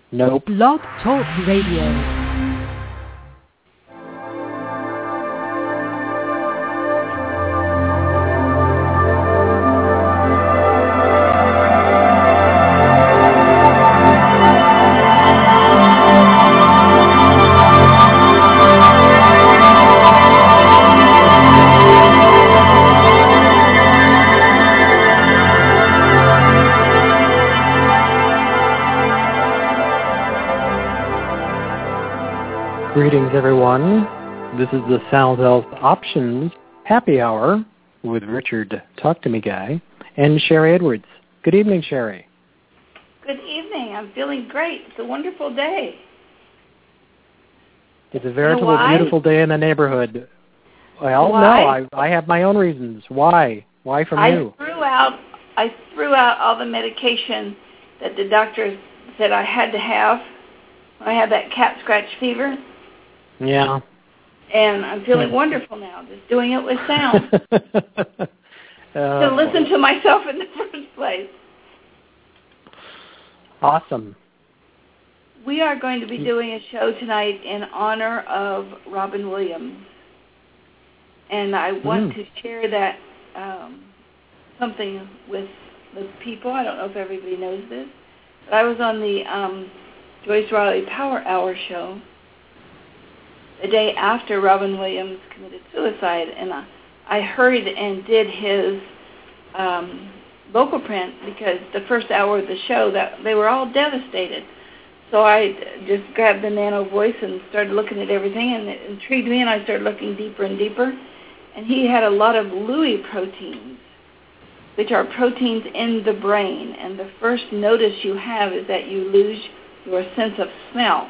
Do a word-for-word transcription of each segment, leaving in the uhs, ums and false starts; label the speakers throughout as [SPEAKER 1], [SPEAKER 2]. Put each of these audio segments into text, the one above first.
[SPEAKER 1] Nope.
[SPEAKER 2] Blog Talk Radio.
[SPEAKER 1] Greetings, everyone. This is the Sound Health Options Happy Hour with Richard Talk to Me Guy and Sherry Edwards. Good evening, Sherry.
[SPEAKER 3] Good evening. I'm feeling great. It's a wonderful day.
[SPEAKER 1] It's a veritable,
[SPEAKER 3] you know
[SPEAKER 1] beautiful day in the neighborhood. Well,
[SPEAKER 3] why?
[SPEAKER 1] no, I, I have my own reasons. Why? Why from
[SPEAKER 3] I
[SPEAKER 1] you?
[SPEAKER 3] Threw out, I threw out all the medication that the doctor said I had to have when I had that cat scratch fever.
[SPEAKER 1] Yeah.
[SPEAKER 3] And I'm feeling wonderful now, just doing it with sound.
[SPEAKER 1] uh,
[SPEAKER 3] to listen to myself in the first place.
[SPEAKER 1] Awesome.
[SPEAKER 3] We are going to be doing a show tonight in honor of Robin Williams. And I want
[SPEAKER 1] mm.
[SPEAKER 3] to share that um, something with the people. I don't know if everybody knows this. But I was on the um, Joyce Riley Power Hour show the day after Robin Williams committed suicide, and I, I hurried and did his um, vocal print because the first hour of the show, that they were all devastated. So I just grabbed the nano voice and started looking at everything, and it intrigued me, and I started looking deeper and deeper. And he had a lot of Lewy proteins, which are proteins in the brain. And the first notice you have is that you lose your sense of smell.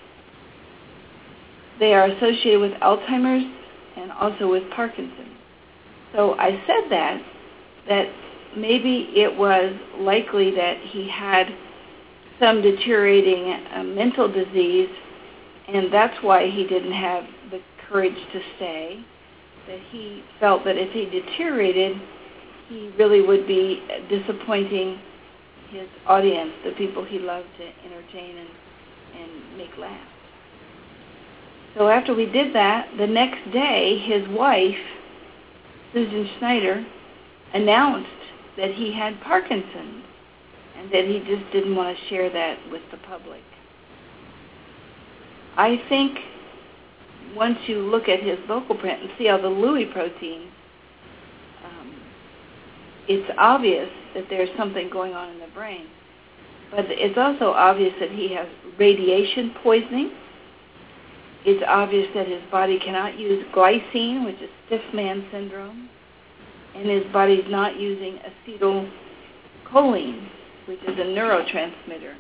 [SPEAKER 3] They are associated with Alzheimer's and also with Parkinson's. So I said that, that maybe it was likely that he had some deteriorating uh, mental disease, and that's why he didn't have the courage to stay, that he felt that if he deteriorated, he really would be disappointing his audience, the people he loved to entertain and, and make laugh. So after we did that, the next day, his wife, Susan Schneider, announced that he had Parkinson's and that he just didn't want to share that with the public. I think once you look at his vocal print and see all the Lewy proteins, um, it's obvious that there's something going on in the brain. But it's also obvious that he has radiation poisoning. It's obvious that his body cannot use glycine, which is stiff man syndrome, and his body's not using acetylcholine, which is a neurotransmitter.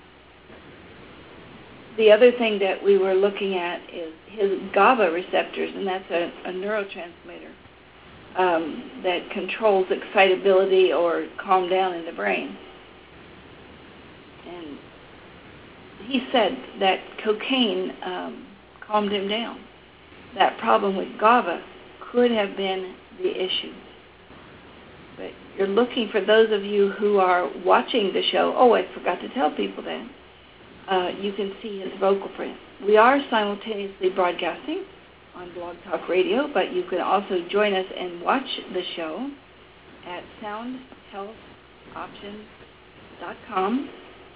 [SPEAKER 3] The other thing that we were looking at is his GABA receptors, and that's a, a neurotransmitter um, that controls excitability or calm down in the brain. And he said that cocaine um, calmed him down. That problem with GABA could have been the issue. But you're looking for those of you who are watching the show. Oh, I forgot to tell people that. Uh, you can see his vocal print. We are simultaneously broadcasting on Blog Talk Radio, but you can also join us and watch the show at sound health options dot com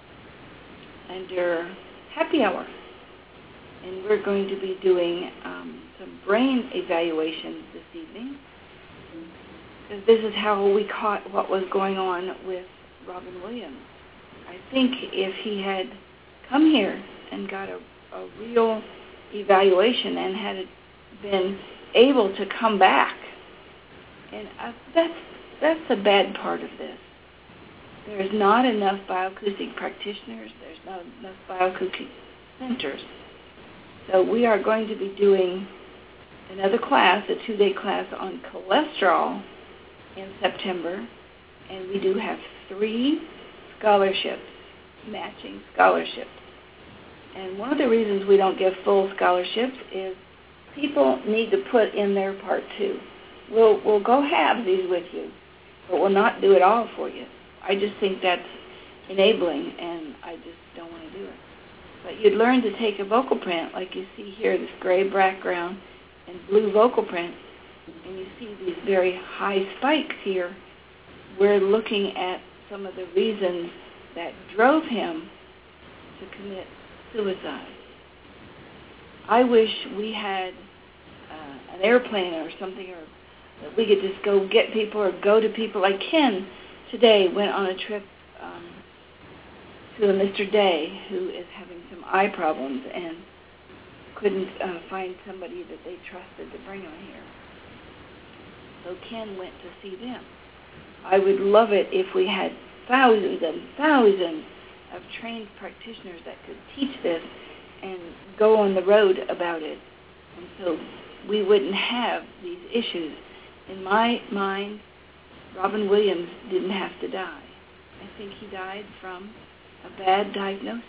[SPEAKER 3] under Happy Hour. And we're going to be doing um, some brain evaluations this evening. Because this is how we caught what was going on with Robin Williams. I think if he had come here and got a, a real evaluation and had been able to come back, and uh, that's, that's the bad part of this. There's not enough bioacoustic practitioners. There's not enough bioacoustic centers. So we are going to be doing another class, a two-day class on cholesterol in September, and we do have three scholarships, matching scholarships. And one of the reasons we don't give full scholarships is people need to put in their part too. We'll, we'll go halvesies with you, but we'll not do it all for you. I just think that's enabling, and I just don't want to do it. But you'd learn to take a vocal print, like you see here, this gray background and blue vocal print, and you see these very high spikes here. We're looking at some of the reasons that drove him to commit suicide. I wish we had uh, an airplane or something, or that we could just go get people or go to people. Like Ken today went on a trip um, to a Mister Day who is having some eye problems and couldn't uh, find somebody that they trusted to bring him here. So Ken went to see them. I would love it if we had thousands and thousands of trained practitioners that could teach this and go on the road about it. And so we wouldn't have these issues. In my mind, Robin Williams didn't have to die. I think he died from a bad diagnosis.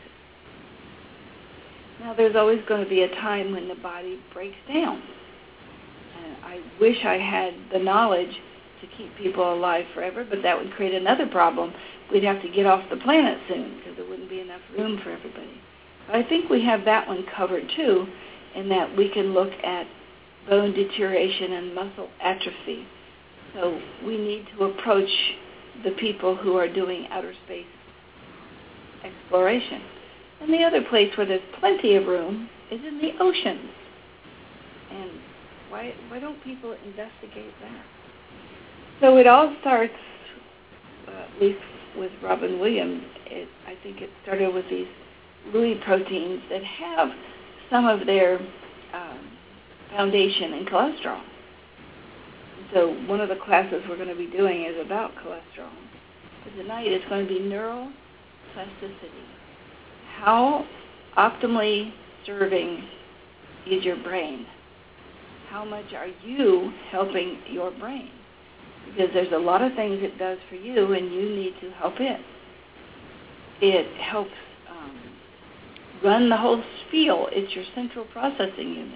[SPEAKER 3] Now, there's always going to be a time when the body breaks down. And I wish I had the knowledge to keep people alive forever, but that would create another problem. We'd have to get off the planet soon because there wouldn't be enough room for everybody. But I think we have that one covered, too, in that we can look at bone deterioration and muscle atrophy. So we need to approach the people who are doing outer space exploration. And the other place where there's plenty of room is in the oceans. And why why don't people investigate that? So it all starts, uh, at least with Robin Williams, it, I think it started with these Lewy proteins that have some of their um, foundation in cholesterol. So one of the classes we're going to be doing is about cholesterol. But tonight it's going to be neural plasticity. How optimally serving is your brain? How much are you helping your brain? Because there's a lot of things it does for you, and you need to help it. It helps um, run the whole spiel. It's your central processing unit.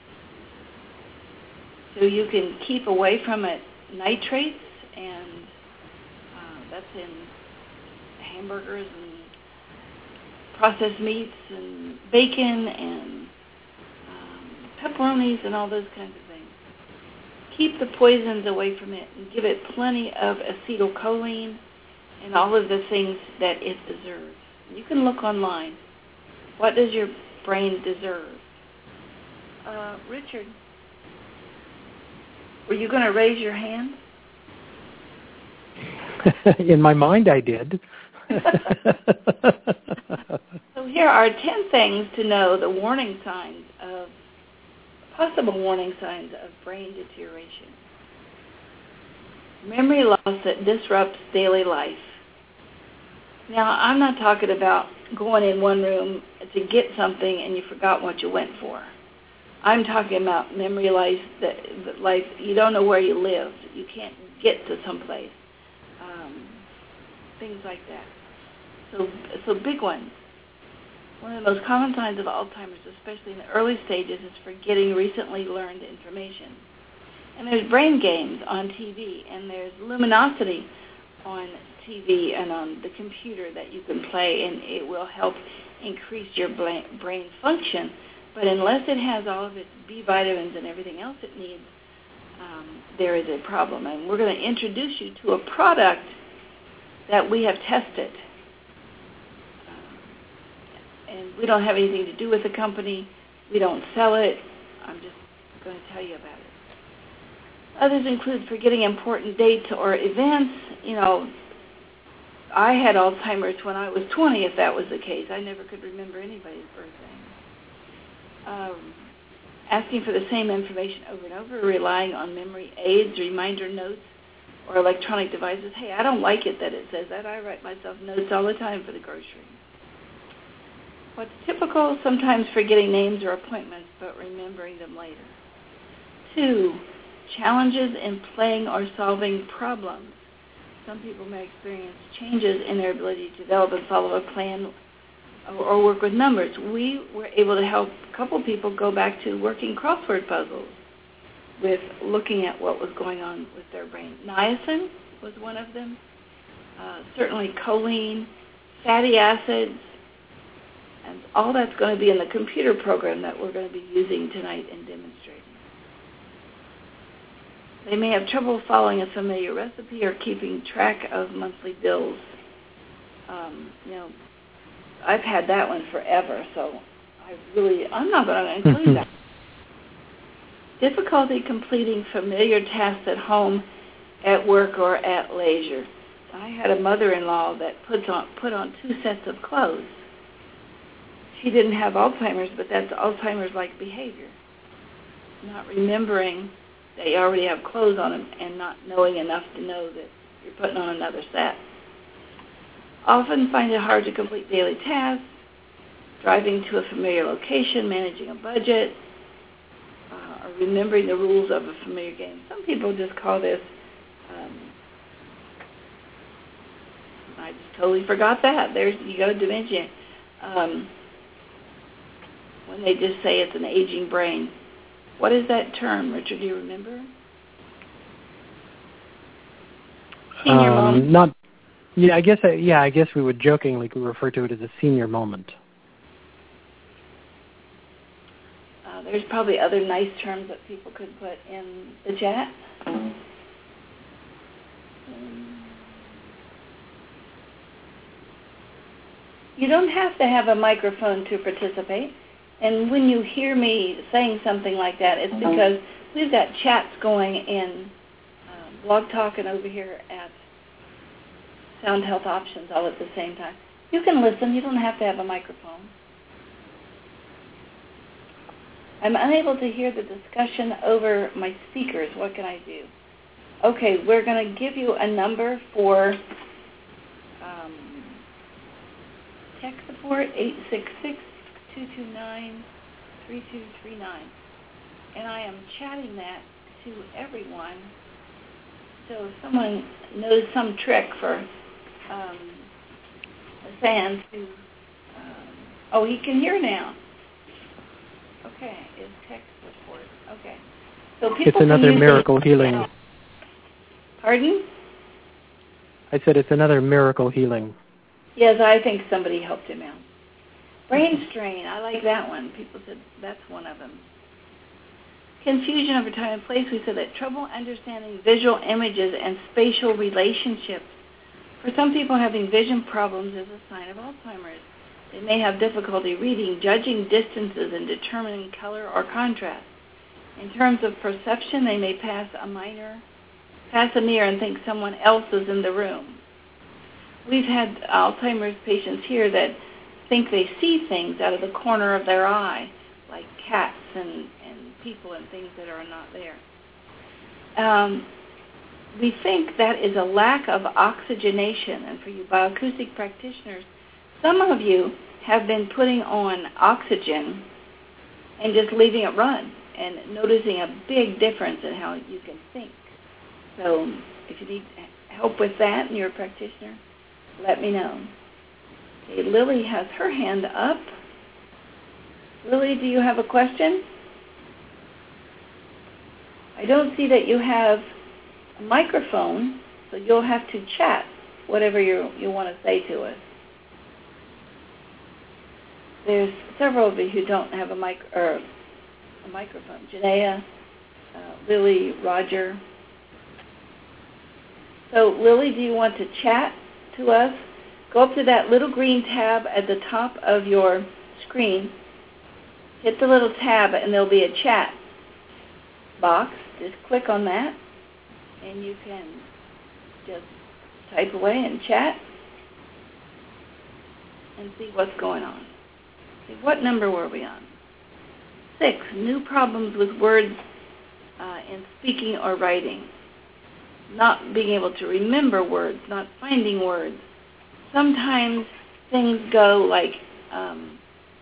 [SPEAKER 3] So you can keep away from it nitrates, and uh, that's in hamburgers and processed meats and bacon and um, pepperonis and all those kinds of things. Keep the poisons away from it and give it plenty of acetylcholine and all of the things that it deserves. You can look online. What does your brain deserve? Uh, Richard, were you going to raise your hand?
[SPEAKER 1] In my mind, I did.
[SPEAKER 3] So here are ten things to know, the warning signs of, possible warning signs of brain deterioration. Memory loss that disrupts daily life. Now, I'm not talking about going in one room to get something and you forgot what you went for. I'm talking about memory life that, that life, you don't know where you live. You can't get to someplace. Um, things like that. So, so big ones. One of the most common signs of Alzheimer's, especially in the early stages, is forgetting recently learned information. And there's brain games on T V, and there's luminosity on T V and on the computer that you can play, and it will help increase your brain function. But unless it has all of its B vitamins and everything else it needs, um, there is a problem. And we're going to introduce you to a product that we have tested. And we don't have anything to do with the company. We don't sell it. I'm just going to tell you about it. Others include forgetting important dates or events. You know, I had Alzheimer's when I was twenty, if that was the case. I never could remember anybody's birthday. Um, asking for the same information over and over, relying on memory aids, reminder notes, or electronic devices. Hey, I don't like it that it says that. I write myself notes all the time for the grocery. What's typical, sometimes forgetting names or appointments, but remembering them later. Two, challenges in playing or solving problems. Some people may experience changes in their ability to develop and follow a plan or work with numbers. We were able to help a couple people go back to working crossword puzzles with looking at what was going on with their brain. Niacin was one of them. Uh, certainly choline, fatty acids, Uh, And all that's going to be in the computer program that we're going to be using tonight and demonstrating. They may have trouble following a familiar recipe or keeping track of monthly bills. Um, you know, I've had that one forever, so I really, I'm not going to include that. Difficulty completing familiar tasks at home, at work, or at leisure. I had a mother-in-law that puts on, put on two sets of clothes. She didn't have Alzheimer's, but that's Alzheimer's-like behavior. Not remembering that you already have clothes on them and not knowing enough to know that you're putting on another set. Often find it hard to complete daily tasks, driving to a familiar location, managing a budget, uh, or remembering the rules of a familiar game. Some people just call this, um, I just totally forgot that. There's, you go to dementia. Um, when they just say it's an aging brain. What is that term, Richard? Do you remember? Senior
[SPEAKER 1] um,
[SPEAKER 3] moment.
[SPEAKER 1] Not. Yeah, I guess. I, yeah, I guess we would jokingly refer to it as a senior moment.
[SPEAKER 3] Uh, there's probably other nice terms that people could put in the chat. Um, you don't have to have a microphone to participate. And when you hear me saying something like that, it's because we've got chats going in uh, Blog Talk and over here at Sound Health Options all at the same time. You can listen. You don't have to have a microphone. I'm unable to hear the discussion over my speakers. What can I do? Okay, we're going to give you a number for um, tech support, eight six six, two two nine, three two three nine. And I am chatting that to everyone. So if someone knows some trick for um, a fan to, um, oh, he can hear now. Okay, is tech support. Okay. So people
[SPEAKER 1] It's another
[SPEAKER 3] can use
[SPEAKER 1] miracle
[SPEAKER 3] it.
[SPEAKER 1] healing.
[SPEAKER 3] Pardon?
[SPEAKER 1] I said it's another miracle healing.
[SPEAKER 3] Yes, I think somebody helped him out. Brain strain, I like that one. People said that's one of them. Confusion over time and place, we said that trouble understanding visual images and spatial relationships. For some people, having vision problems is a sign of Alzheimer's. They may have difficulty reading, judging distances, and determining color or contrast. In terms of perception, they may pass a minor, pass a mirror and think someone else is in the room. We've had Alzheimer's patients here that think they see things out of the corner of their eye, like cats and, and people and things that are not there. Um, we think that is a lack of oxygenation, and for you bioacoustic practitioners, some of you have been putting on oxygen and just leaving it run and noticing a big difference in how you can think. So if you need help with that and you're a practitioner, let me know. Okay, Lily has her hand up. Lily, do you have a question? I don't see that you have a microphone, so you'll have to chat whatever you you want to say to us. There's several of you who don't have a mic or a microphone. Janaea, uh, Lily, Roger. So, Lily, do you want to chat to us? Go up to that little green tab at the top of your screen. Hit the little tab, and there'll be a chat box. Just click on that, and you can just type away and chat and see what's going on. Okay, what number were we on? Six, new problems with words uh, in speaking or writing. Not being able to remember words, not finding words. Sometimes things go like, um,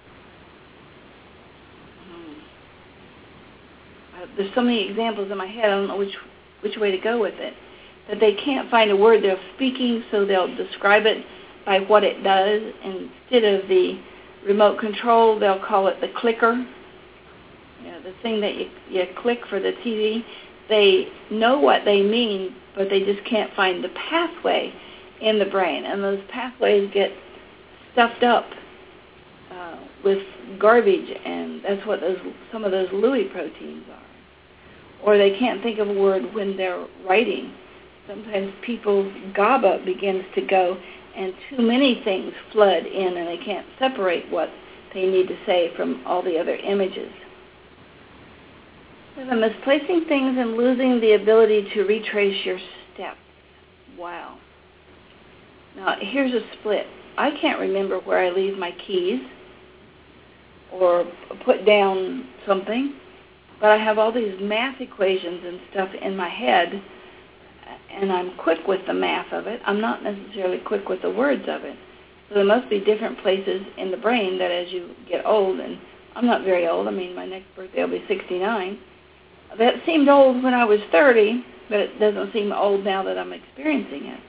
[SPEAKER 3] there's so many examples in my head, I don't know which which way to go with it, that they can't find a word. They're speaking, so they'll describe it by what it does. Instead of the remote control, they'll call it the clicker, you know, the thing that you, you click for the T V. They know what they mean, but they just can't find the pathway in the brain, and those pathways get stuffed up uh, with garbage, and that's what those some of those Lewy proteins are. Or they can't think of a word when they're writing. Sometimes people's GABA begins to go, and too many things flood in, and they can't separate what they need to say from all the other images. So the misplacing things and losing the ability to retrace your steps. Wow. Now, here's a split. I can't remember where I leave my keys or put down something, but I have all these math equations and stuff in my head, and I'm quick with the math of it. I'm not necessarily quick with the words of it. So there must be different places in the brain that as you get old, and I'm not very old. I mean, my next birthday will be sixty-nine. That seemed old when I was thirty, but it doesn't seem old now that I'm experiencing it.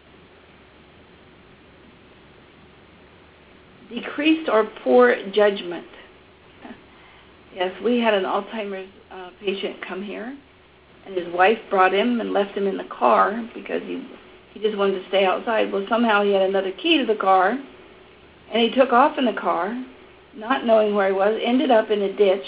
[SPEAKER 3] Decreased or poor judgment. Yes, we had an Alzheimer's uh, patient come here, and his wife brought him and left him in the car because he he just wanted to stay outside. Well, somehow he had another key to the car, and he took off in the car, not knowing where he was, ended up in a ditch,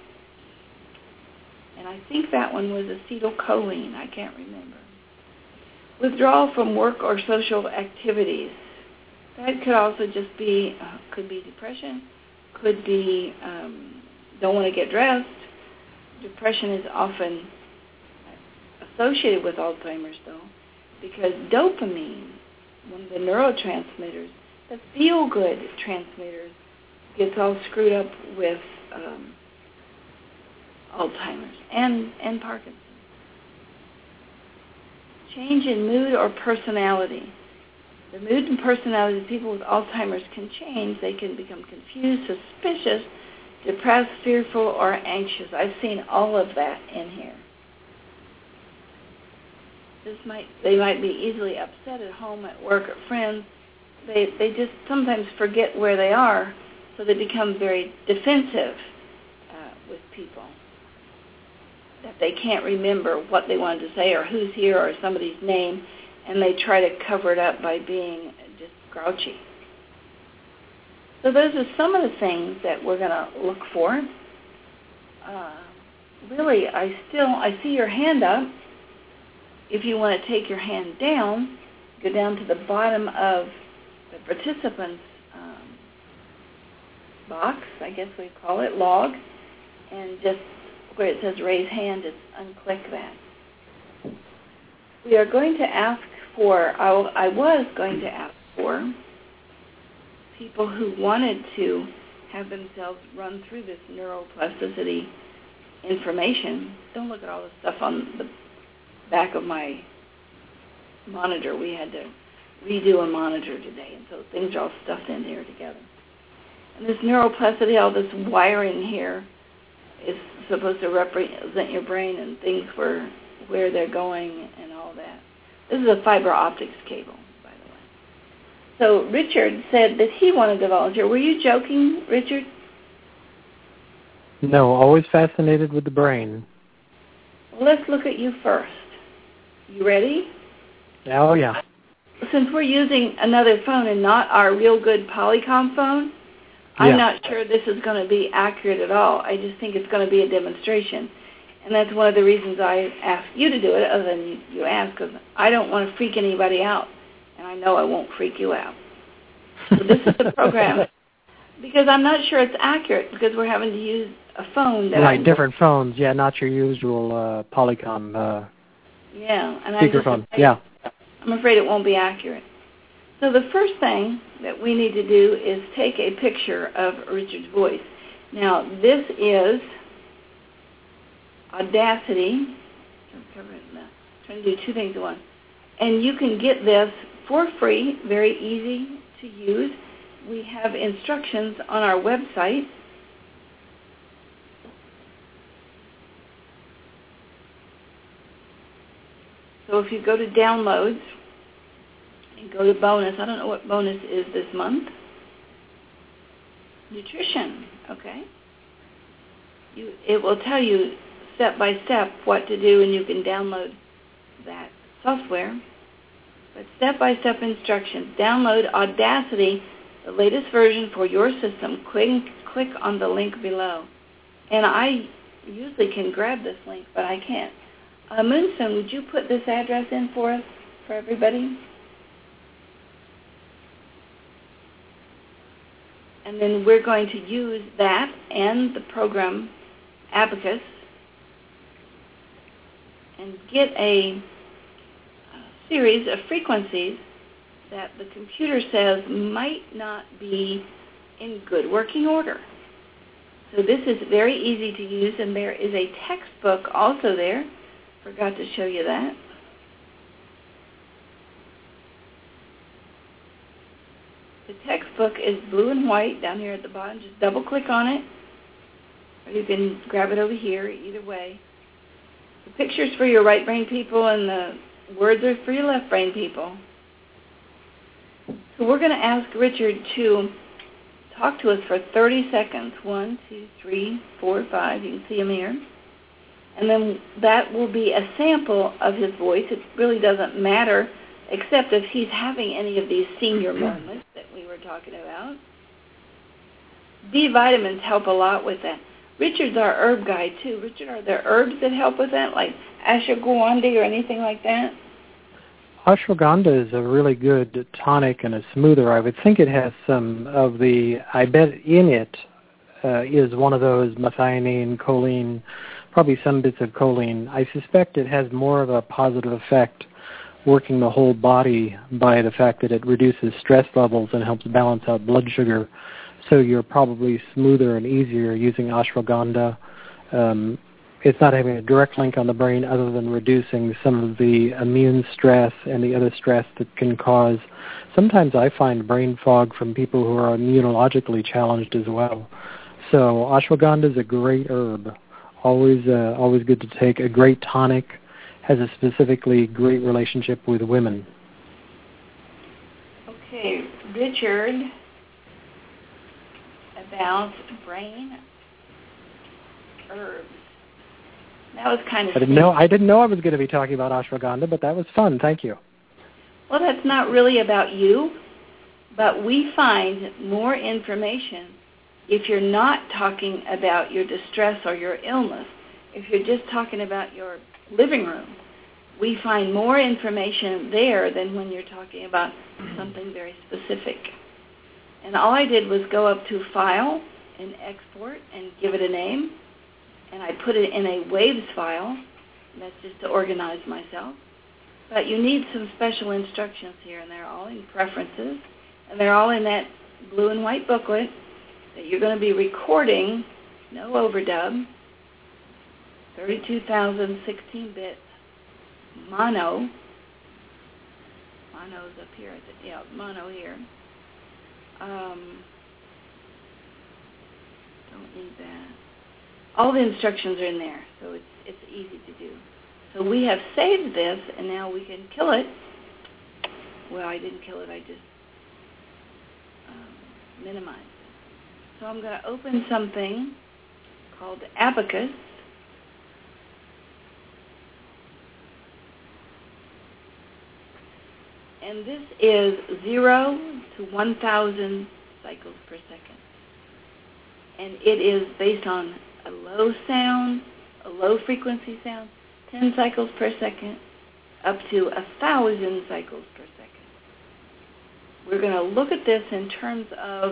[SPEAKER 3] and I think that one was acetylcholine. I can't remember. Withdrawal from work or social activities. That could also just be, uh, could be depression, could be um, don't want to get dressed. Depression is often associated with Alzheimer's, though, because dopamine, one of the neurotransmitters, the feel-good transmitters, gets all screwed up with um, Alzheimer's and, and Parkinson's. Change in mood or personality. The mood and personality of people with Alzheimer's can change. They can become confused, suspicious, depressed, fearful, or anxious. I've seen all of that in here. This might they might be easily upset at home, at work, at friends. They they just sometimes forget where they are, so they become very defensive uh, with people. That they can't remember what they wanted to say or who's here or somebody's name, and they try to cover it up by being just grouchy. So those are some of the things that we're going to look for. Uh, really, I still I see your hand up. If you want to take your hand down, go down to the bottom of the participants um, box, I guess we call it, log, and just where it says raise hand, just unclick that. We are going to ask for, I, I was going to ask for people who wanted to have themselves run through this neuroplasticity information. Don't look at all the stuff on the back of my monitor. We had to redo a monitor today, and so things are all stuffed in here together. And this neuroplasticity, all this wiring here, is supposed to represent your brain and things where where they're going and all that. This is a fiber optics cable, by the way. So Richard said that he wanted to volunteer. Were you joking, Richard?
[SPEAKER 1] No, always fascinated with the brain.
[SPEAKER 3] Well, let's look at you first. You ready?
[SPEAKER 1] Oh, yeah.
[SPEAKER 3] Since we're using another phone and not our real good Polycom phone, I'm
[SPEAKER 1] yeah.
[SPEAKER 3] not sure this is going to be accurate at all. I just think it's going to be a demonstration. And that's one of the reasons I asked you to do it, other than you, you asked, because I don't want to freak anybody out. And I know I won't freak you out. So this is the program. Because I'm not sure it's accurate, because we're having to use a phone. That
[SPEAKER 1] right,
[SPEAKER 3] I'm
[SPEAKER 1] different phones. Yeah, not your usual uh, Polycom uh,
[SPEAKER 3] yeah, and
[SPEAKER 1] speakerphone.
[SPEAKER 3] I'm
[SPEAKER 1] Yeah.
[SPEAKER 3] I'm afraid it won't be accurate. So the first thing that we need to do is take a picture of Richard's voice. Now, this is Audacity. I'm trying to do two things at once. And you can get this for free, very easy to use. We have instructions on our website. So if you go to downloads and go to bonus, I don't know what bonus is this month. Nutrition, okay. You, it will tell you step by step what to do, and you can download that software. But step by step instructions. Download Audacity the latest version for your system, click, click on the link below. And I usually can grab this link, but I can't. Uh, Moonstone, would you put this address in for us, for everybody? And then we're going to use that and the program Abacus and get a, a series of frequencies that the computer says might not be in good working order. So this is very easy to use, and there is a textbook also there. Forgot to show you that. The textbook is blue and white down here at the bottom. Just double click on it, or you can grab it over here, either way. The picture's for your right brain people, and the words are for your left brain people. So we're going to ask Richard to talk to us for thirty seconds. One, two, three, four, five. You can see him here. And then that will be a sample of his voice. It really doesn't matter, except if he's having any of these senior moments that we were talking about. B vitamins help a lot with that. Richard's our herb guy, too. Richard, are there herbs that help with that, like ashwagandha or anything like that?
[SPEAKER 1] Ashwagandha is a really good tonic and a smoother. I would think it has some of the, I bet in it uh, is one of those methionine, choline, probably some bits of choline. I suspect it has more of a positive effect working the whole body by the fact that it reduces stress levels and helps balance out blood sugar. So you're probably smoother and easier using ashwagandha. Um, it's not having a direct link on the brain other than reducing some of the immune stress and the other stress that can cause. Sometimes I find brain fog from people who are immunologically challenged as well. So ashwagandha is a great herb. Always, uh, always good to take. A great tonic. Has a specifically great relationship with women.
[SPEAKER 3] Okay, Richard, about brain herbs. That was kind of.
[SPEAKER 1] I didn't know. I didn't know I was going to be talking about ashwagandha, but that was fun. Thank you.
[SPEAKER 3] Well, that's not really about you, but we find more information if you're not talking about your distress or your illness. If you're just talking about your living room, we find more information there than when you're talking about something very specific. And all I did was go up to File and Export and give it a name, and I put it in a Waves file. That's just to organize myself. But you need some special instructions here, and they're all in Preferences, and they're all in that blue and white booklet that you're going to be recording, no overdub, thirty-two thousand sixteen bit mono. Mono's up here. Yeah, mono here. Um, don't need that. All the instructions are in there, so it's it's easy to do. So we have saved this, and now we can kill it. Well, I didn't kill it. I just um, minimized it. So I'm going to open something called Abacus. And this is zero to one thousand cycles per second. And it is based on a low sound, a low frequency sound, ten cycles per second, up to one thousand cycles per second. We're going to look at this in terms of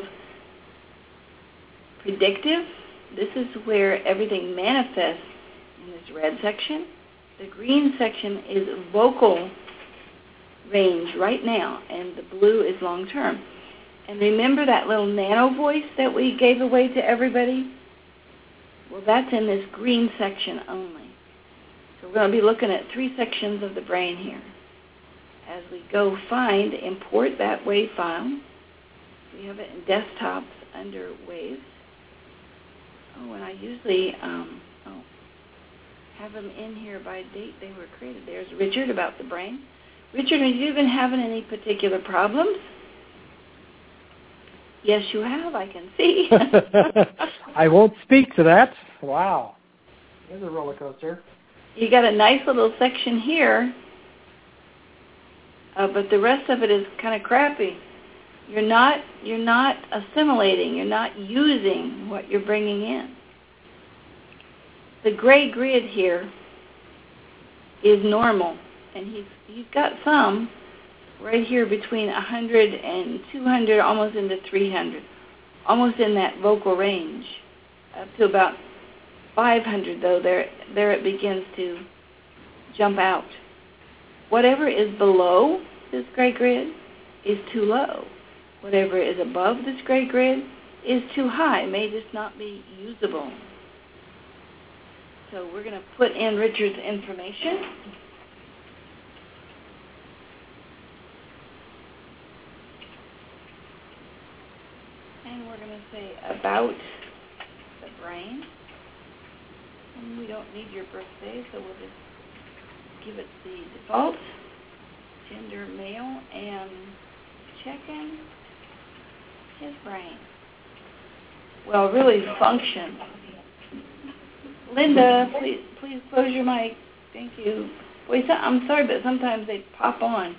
[SPEAKER 3] predictive. This is where everything manifests in this red section. The green section is vocal range right now, and the blue is long term. And remember that little nano voice that we gave away to everybody? Well, that's in this green section only. So we're going to be looking at three sections of the brain here. As we go find, import that wave file. We have it in desktops under waves. Oh, and I usually um, oh, have them in here by date they were created. There's Richard about the brain. Richard, have you been having any particular problems? Yes, you have, I can see.
[SPEAKER 1] I won't speak to that. Wow. There's a roller coaster.
[SPEAKER 3] You got a nice little section here, uh, but the rest of it is kind of crappy. You're not, you're not assimilating. You're not using what you're bringing in. The gray grid here is normal, and he's, he's got some right here between one hundred and two hundred, almost into three hundred, almost in that vocal range, up to about five hundred, though, there, there it begins to jump out. Whatever is below this gray grid is too low. Whatever is above this gray grid is too high. It may just not be usable. So we're going to put in Richard's information. And we're going to say about the brain. And we don't need your birthday, so we'll just give it the default. Gender male, and check in his brain. Well, really function. Linda, please, please close your mic. Thank you. Boy, so, I'm sorry, but sometimes they pop on.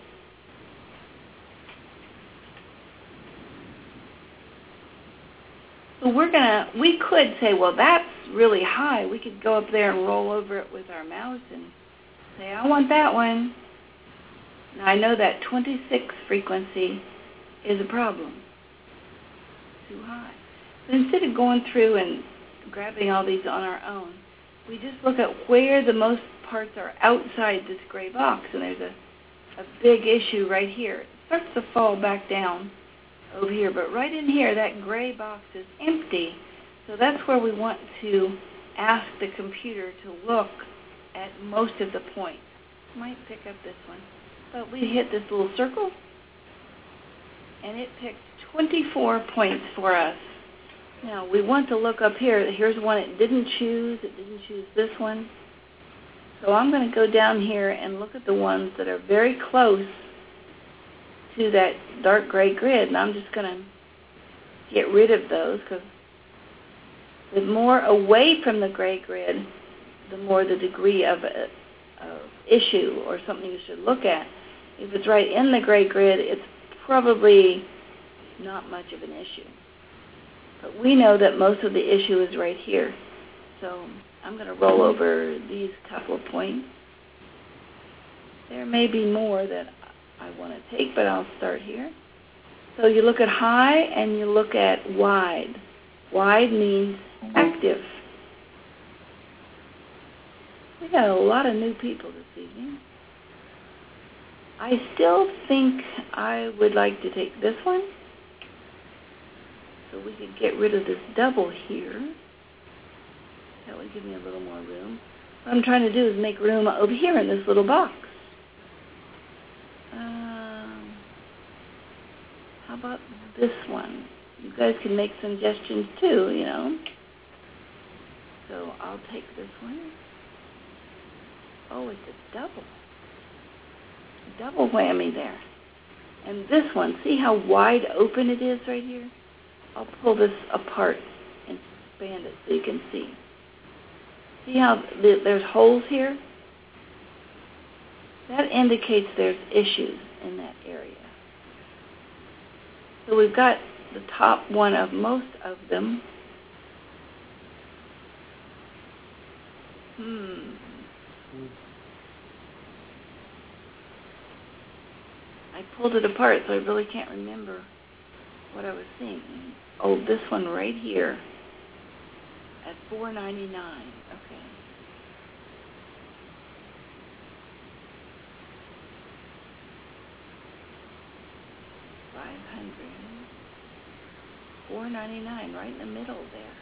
[SPEAKER 3] So we're gonna, we could say, well, that's really high. We could go up there and roll over it with our mouse and say, I want that one. Now, I know that twenty-six frequency is a problem. Too high. So instead of going through and grabbing all these on our own, we just look at where the most parts are outside this gray box, and there's a, a big issue right here. It starts to fall back down over here, but right in here, that gray box is empty, so that's where we want to ask the computer to look at most of the points. Might pick up this one. But we hit this little circle, and it picked twenty-four points for us. Now, we want to look up here. Here's one it didn't choose. It didn't choose this one. So I'm going to go down here and look at the ones that are very close to that dark gray grid, and I'm just going to get rid of those, because the more away from the gray grid, the more the degree of, a, of issue or something you should look at. If it's right in the gray grid, it's probably not much of an issue. But we know that most of the issue is right here. So I'm going to roll over these couple of points. There may be more that I want to take, but I'll start here. So you look at high and you look at wide. Wide means active. We got a lot of new people this evening. I still think I would like to take this one, so we could get rid of this double here. That would give me a little more room. What I'm trying to do is make room over here in this little box. Um, how about this one? You guys can make suggestions too, you know. So I'll take this one. Oh, it's a double. Double whammy there. And this one, see how wide open it is right here? I'll pull this apart and expand it so you can see. See how the, there's holes here? That indicates there's issues in that area. So we've got the top one of most of them. Hmm. I pulled it apart, so I really can't remember what I was seeing. Oh, this one right here at four ninety-nine. Okay. five hundred. four ninety-nine, right in the middle there.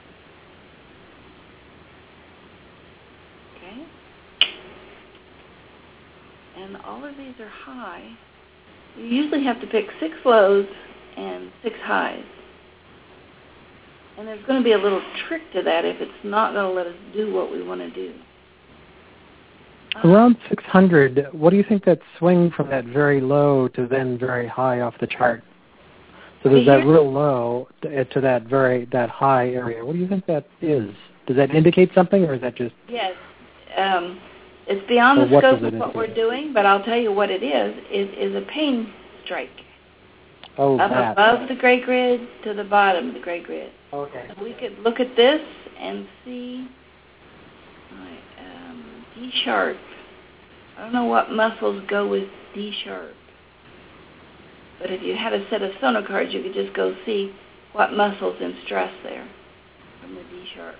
[SPEAKER 3] Okay. And all of these are high. You usually have to pick six lows and six highs. And there's going to be a little trick to that if it's not going to let us do what we want to do.
[SPEAKER 1] Around six hundred, what do you think that swing from that very low to then very high off the chart? So there's that real low to, to that very that high area. What do you think that is? Does that indicate something, or is that just...
[SPEAKER 3] Yes. Um, it's beyond the scope of what we're doing, but I'll tell you what it is, is, is a pain strike.
[SPEAKER 1] Oh,
[SPEAKER 3] up
[SPEAKER 1] that.
[SPEAKER 3] above the gray grid to the bottom of the gray grid.
[SPEAKER 1] Okay.
[SPEAKER 3] So we could look at this and see um, D sharp. I don't know what muscles go with D sharp. But if you had a set of sonocards, you could just go see what muscles in stress there from the D sharp.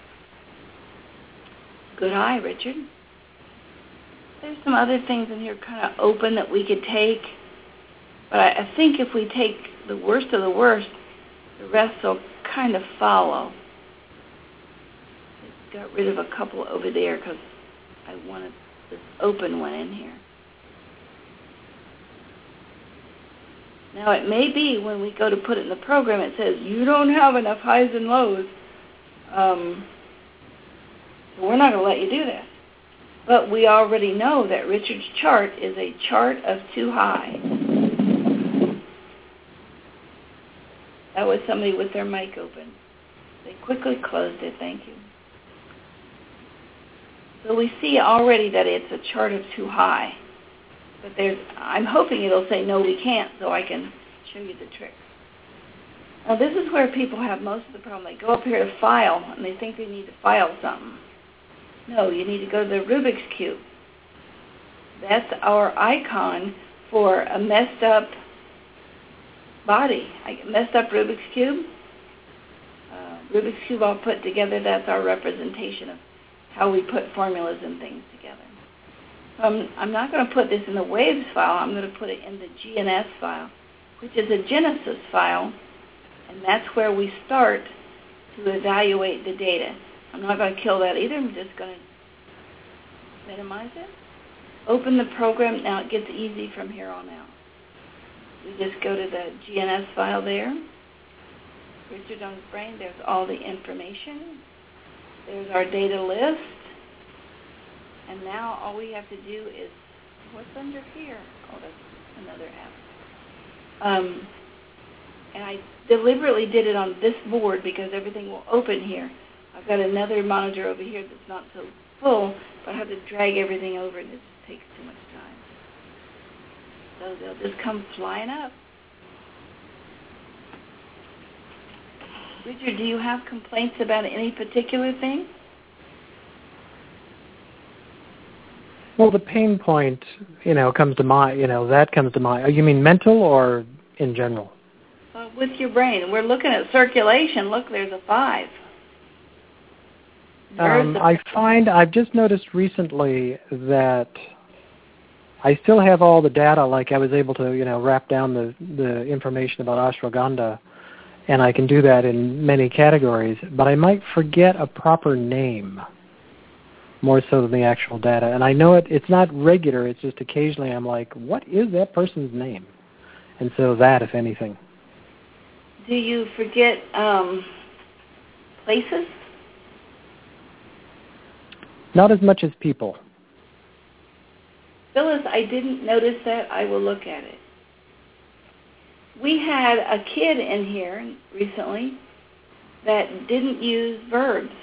[SPEAKER 3] Good eye, Richard. There's some other things in here kind of open that we could take. But I, I think if we take the worst of the worst, the rest will kind of follow. I got rid of a couple over there because I wanted this open one in here. Now, it may be when we go to put it in the program, it says, you don't have enough highs and lows. Um, so we're not going to let you do that. But we already know that Richard's chart is a chart of too high. That was somebody with their mic open. They quickly closed it. Thank you. So we see already that it's a chart of too high. But there's, I'm hoping it'll say, no, we can't, so I can show you the tricks. Now, this is where people have most of the problem. They go up here to file, and they think they need to file something. No, you need to go to the Rubik's Cube. That's our icon for a messed up body. A messed up Rubik's Cube. Uh, Rubik's Cube all put together, that's our representation of how we put formulas and things together. Um, I'm not going to put this in the waves file. I'm going to put it in the G N S file, which is a Genesis file, and that's where we start to evaluate the data. I'm not going to kill that either. I'm just going to minimize it. Open the program. Now it gets easy from here on out. We just go to the G N S file there. Richard on his brain. There's all the information. There's our data list. And now all we have to do is, what's under here? Oh, that's another app. Um, and I deliberately did it on this board because everything will open here. I've got another monitor over here that's not so full, but I have to drag everything over and it just takes too much time. So they'll just come flying up. Richard, do you have complaints about any particular thing?
[SPEAKER 1] Well, the pain point, you know, comes to mind, you know, that comes to mind. You mean mental or in general?
[SPEAKER 3] Well, with your brain. We're looking at circulation. Look, there's a five.
[SPEAKER 1] Um, I find I've just noticed recently that I still have all the data, like I was able to, you know, wrap down the, the information about ashwagandha, and I can do that in many categories, but I might forget a proper name more so than the actual data. And I know it, it's not regular, it's just occasionally I'm like, what is that person's name? And so that, if anything.
[SPEAKER 3] Do you forget um, places?
[SPEAKER 1] Not as much as people.
[SPEAKER 3] Phyllis, I didn't notice that. I will look at it. We had a kid in here recently that didn't use verbs.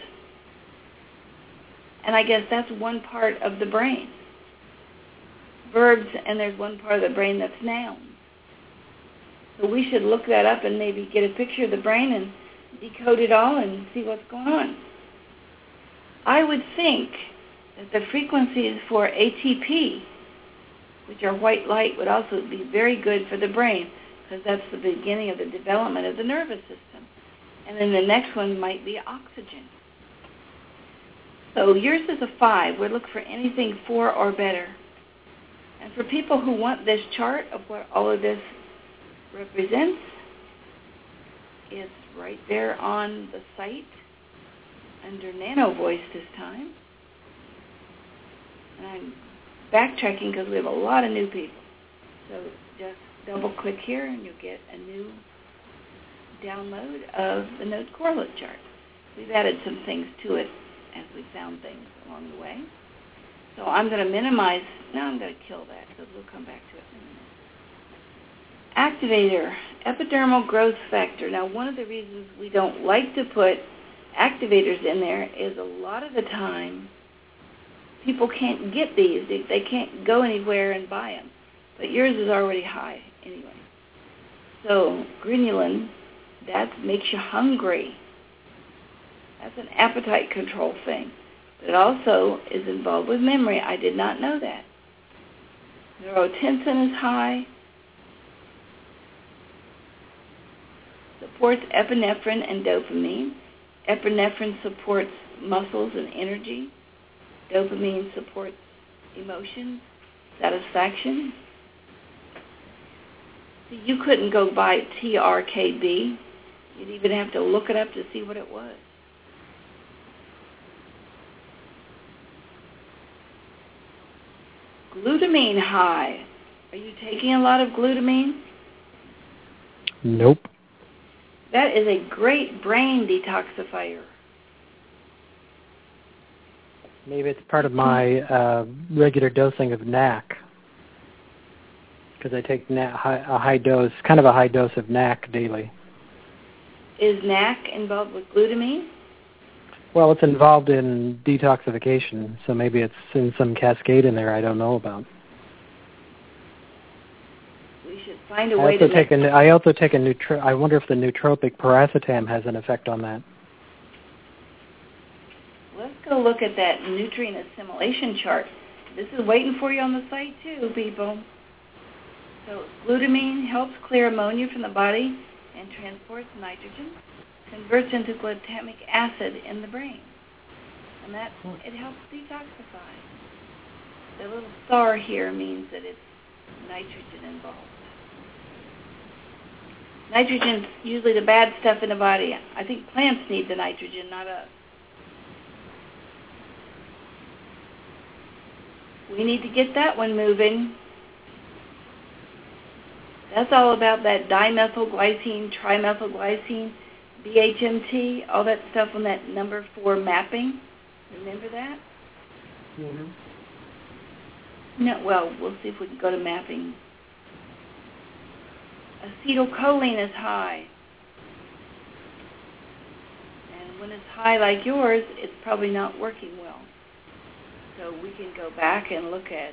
[SPEAKER 3] And I guess that's one part of the brain. Verbs, and there's one part of the brain that's nouns. So we should look that up and maybe get a picture of the brain and decode it all and see what's going on. I would think that the frequencies for A T P, which are white light, would also be very good for the brain because that's the beginning of the development of the nervous system. And then the next one might be oxygen. So yours is a five. We're looking for anything four or better. And for people who want this chart of what all of this represents, it's right there on the site under Nano Voice this time. And I'm backtracking because we have a lot of new people. So just double click here and you'll get a new download of the node correlate chart. We've added some things to it as we found things along the way. So I'm going to minimize, no, I'm going to kill that because we'll come back to it in a minute. Activator, epidermal growth factor. Now, one of the reasons we don't like to put activators in there is a lot of the time people can't get these. They, they can't go anywhere and buy them. But yours is already high anyway. So ghrelin, that makes you hungry. That's an appetite control thing. But it also is involved with memory. I did not know that. Neurotensin is high. Supports epinephrine and dopamine. Epinephrine supports muscles and energy. Dopamine supports emotions, satisfaction. So you couldn't go buy T R K B. You'd even have to look it up to see what it was. Glutamine high. Are you taking a lot of glutamine?
[SPEAKER 1] Nope.
[SPEAKER 3] That is a great brain detoxifier.
[SPEAKER 1] Maybe it's part of my uh, regular dosing of N A C, because I take na- high, a high dose, kind of a high dose of N A C daily.
[SPEAKER 3] Is N A C involved with glutamine?
[SPEAKER 1] Well, it's involved in detoxification, so maybe it's in some cascade in there I don't know about.
[SPEAKER 3] We should find a
[SPEAKER 1] I
[SPEAKER 3] way
[SPEAKER 1] also
[SPEAKER 3] to
[SPEAKER 1] take
[SPEAKER 3] make...
[SPEAKER 1] a, I also take a neutro- I wonder if the nootropic paracetam has an effect on that.
[SPEAKER 3] Let's go look at that nutrient assimilation chart. This is waiting for you on the site too, people. So glutamine helps clear ammonia from the body and transports nitrogen, converts into glutamic acid in the brain. And that, it helps detoxify. The little star here means that it's nitrogen involved. Nitrogen's usually the bad stuff in the body. I think plants need the nitrogen, not us. We need to get that one moving. That's all about that dimethylglycine, trimethylglycine, B H M T, all that stuff on that number four mapping. Remember that? Mm-hmm. No, well, we'll see if we can go to mapping. Acetylcholine is high. And when it's high like yours, it's probably not working well. So we can go back and look at,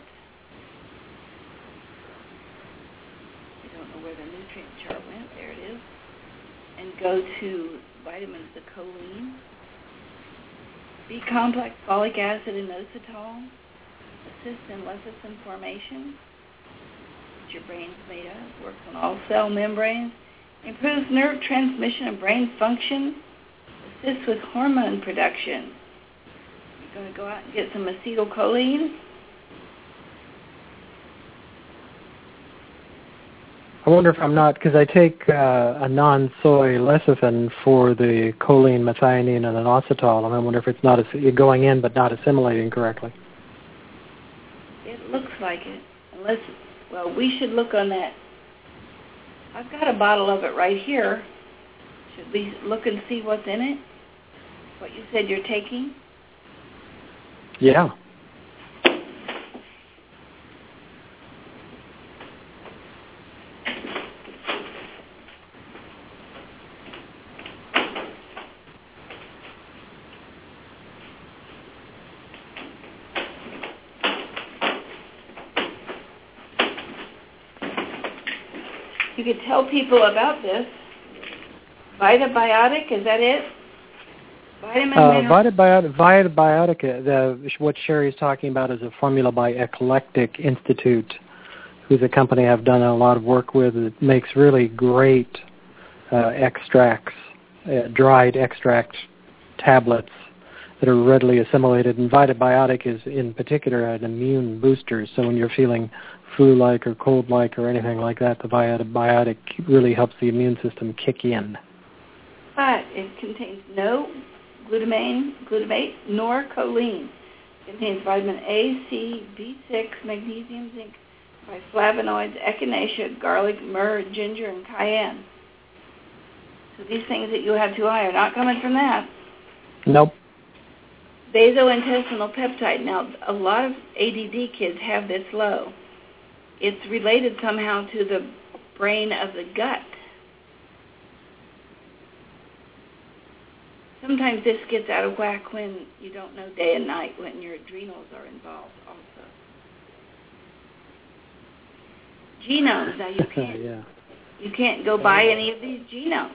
[SPEAKER 3] I don't know where the nutrient chart went, there it is, and go to vitamins, the choline, B-complex, folic acid, and inositol, assist in lecithin formation, which your brain's made of, works on all cell membranes, improves nerve transmission and brain function, assists with hormone production. You're going to go out and get some acetylcholine.
[SPEAKER 1] I wonder if I'm not, because I take uh, a non-soy lecithin for the choline, methionine, and inositol, and I wonder if it's not ass- going in but not assimilating correctly.
[SPEAKER 3] It looks like it. Unless, well, we should look on that. I've got a bottle of it right here. Should we look and see what's in it? What you said you're taking?
[SPEAKER 1] Yeah.
[SPEAKER 3] You could tell people about this. Vitabiotic, is that it? Vitamin
[SPEAKER 1] uh,
[SPEAKER 3] mineral.
[SPEAKER 1] Vitabiotic, Vitabiotic the, what Sherry is talking about is a formula by Eclectic Institute, who's a company I've done a lot of work with. It makes really great uh, extracts, uh, dried extract tablets that are readily assimilated. And Vitabiotic is in particular an immune booster. So when you're feeling flu-like or cold-like or anything like that, the Vitabiotic really helps the immune system kick in.
[SPEAKER 3] But it contains no glutamine, glutamate, nor choline. It contains vitamin A, C, B six, magnesium, zinc, flavonoids, echinacea, garlic, myrrh, ginger, and cayenne. So these things that you have too high are not coming from that.
[SPEAKER 1] Nope.
[SPEAKER 3] Basointestinal peptide. Now, a lot of A D D kids have this low. It's related somehow to the brain of the gut. Sometimes this gets out of whack when you don't know day and night, when your adrenals are involved also. Genomes, now you can
[SPEAKER 1] yeah.
[SPEAKER 3] You can't go buy any of these genomes.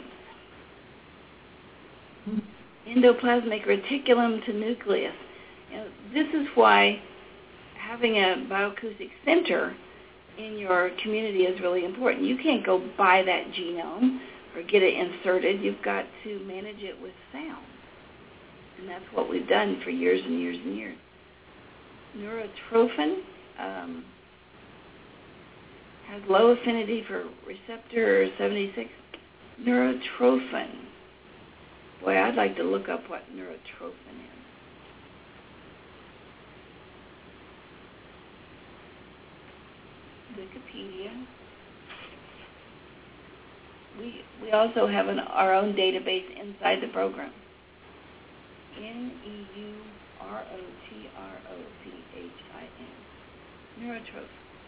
[SPEAKER 3] Endoplasmic reticulum to nucleus. You know, this is why having a bioacoustic center in your community is really important. You can't go buy that genome or get it inserted. You've got to manage it with sound. And that's what we've done for years and years and years. Neurotrophin um, has low affinity for receptor seventy-six. Neurotrophin. Boy, I'd like to look up what neurotrophin is. Wikipedia. We we also have an, our own database inside the program. N E U R O T R O P H I N. Neurotrophin.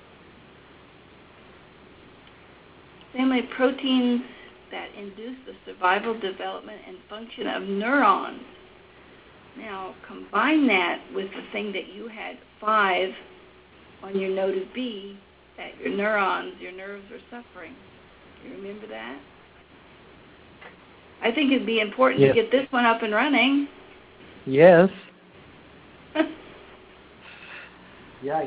[SPEAKER 3] Family of proteins that induce the survival, development, and function of neurons. Now, combine that with the thing that you had five on your note of B, that your neurons, your nerves are suffering. You remember that? I think it'd be important yes. to get this one up and running.
[SPEAKER 1] Yes. Yikes.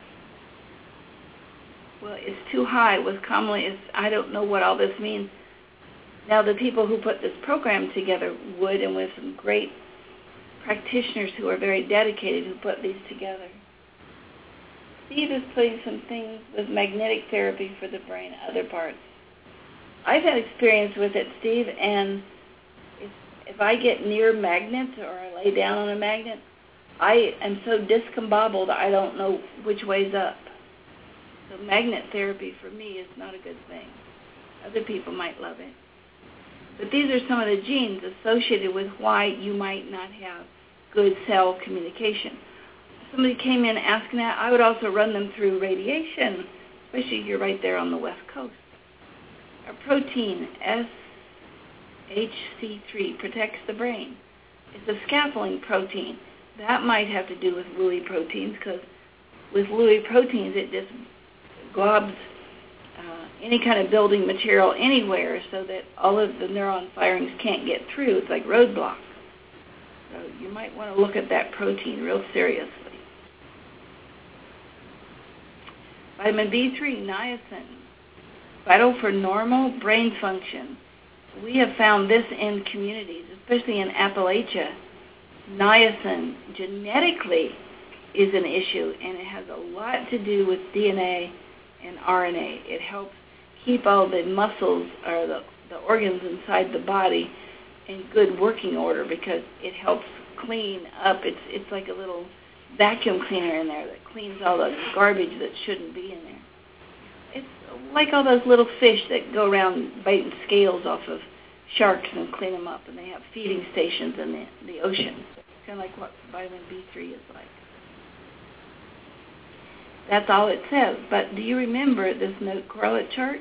[SPEAKER 3] Well, it's too high. Was commonly, it's, I don't know what all this means. Now, the people who put this program together would, and with some great practitioners who are very dedicated who put these together. Steve is putting some things with magnetic therapy for the brain, other parts. I've had experience with it, Steve, and if, if I get near magnets or I lay down on a magnet, I am so discombobbled I don't know which way's up. So magnet therapy for me is not a good thing. Other people might love it. But these are some of the genes associated with why you might not have good cell communication. If somebody came in asking that, I would also run them through radiation, especially if you're right there on the West Coast. Our protein, S H C three, protects the brain. It's a scaffolding protein. That might have to do with Lewy proteins, because with Lewy proteins, it just globs uh, any kind of building material anywhere so that all of the neuron firings can't get through. It's like roadblocks. So you might want to look at that protein real seriously. Vitamin B three, niacin, vital for normal brain function. We have found this in communities, especially in Appalachia. Niacin genetically is an issue, and it has a lot to do with D N A and R N A. It helps keep all the muscles or the, the organs inside the body in good working order because it helps clean up. It's it's like a little vacuum cleaner in there that cleans all the garbage that shouldn't be in there. It's like all those little fish that go around biting scales off of sharks and clean them up, and they have feeding stations in the, the ocean. Kind of like what vitamin B three is like. That's all it says. But do you remember this note correlate chart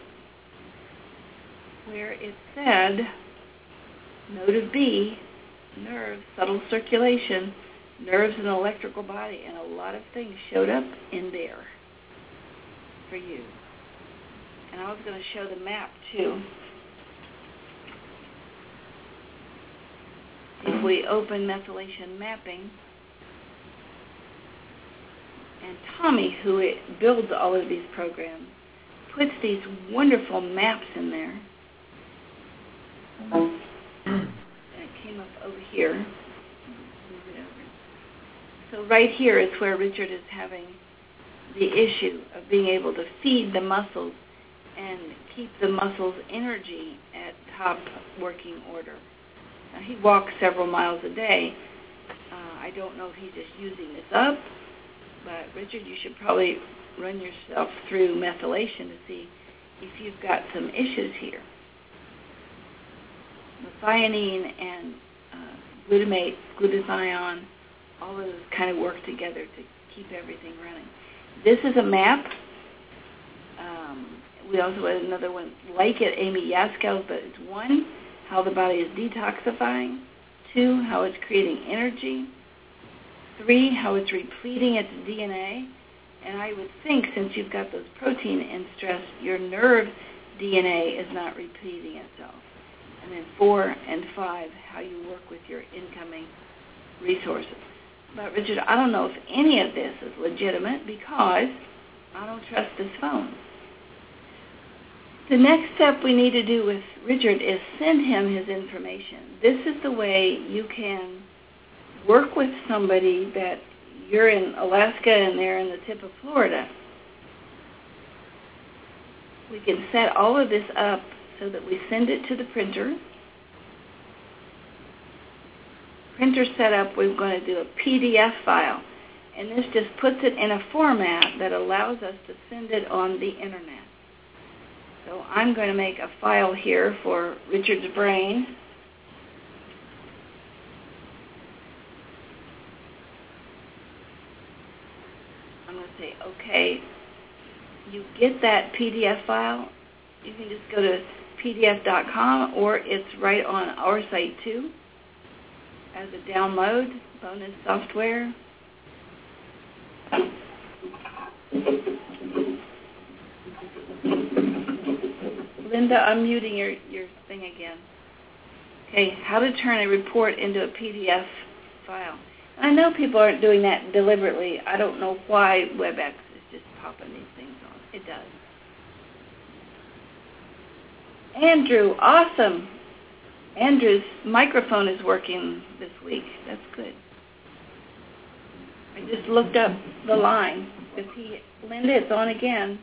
[SPEAKER 3] where it said, note of B, nerves, subtle circulation, nerves and electrical body, and a lot of things showed up in there for you. And I was going to show the map, too. If we open methylation mapping, and Tommy, who it builds all of these programs, puts these wonderful maps in there. And it came up over here. Move it over. So right here is where Richard is having the issue of being able to feed the muscles and keep the muscles' energy at top working order. Now, he walks several miles a day. Uh, I don't know if he's just using this up, but Richard, you should probably run yourself through methylation to see if you've got some issues here. Methionine and uh, glutamate, glutathione, all of those kind of work together to keep everything running. This is a map. Um, we also had another one like it, Amy Yaskow's, but it's one, how the body is detoxifying, two, how it's creating energy, three, how it's repleting its D N A, and I would think since you've got those protein in stress, your nerve D N A is not repeating itself. And then four and five, how you work with your incoming resources. But Richard, I don't know if any of this is legitimate because I don't trust this phone. The next step we need to do with Richard is send him his information. This is the way you can work with somebody that you're in Alaska and they're in the tip of Florida. We can set all of this up so that we send it to the printer. Printer setup, we're going to do a P D F file. And this just puts it in a format that allows us to send it on the internet. So I'm going to make a file here for Richard's brain. I'm going to say, okay, you get that P D F file. You can just go to P D F dot com, or it's right on our site too as a download, bonus software. Linda, I'm muting your, your thing again. Okay, how to turn a report into a P D F file. I know people aren't doing that deliberately. I don't know why WebEx is just popping these things on. It does. Andrew, awesome. Andrew's microphone is working this week. That's good. I just looked up the line. If he, Linda, it's on again.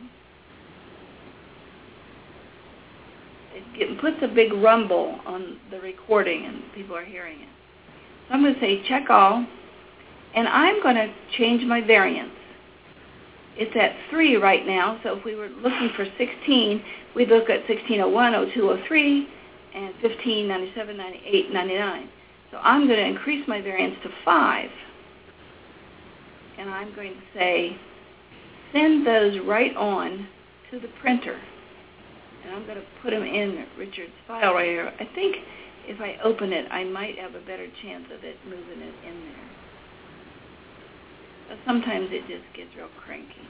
[SPEAKER 3] It puts a big rumble on the recording, and people are hearing it. So I'm going to say check all, and I'm going to change my variance. It's at three right now, so if we were looking for sixteen, we'd look at sixteen oh one, oh two, oh three, and fifteen, ninety-seven, ninety-eight, ninety-nine. So I'm going to increase my variance to five, and I'm going to say send those right on to the printer. And I'm going to put them in Richard's file right here. I think if I open it, I might have a better chance of it moving it in there. But sometimes it just gets real cranky.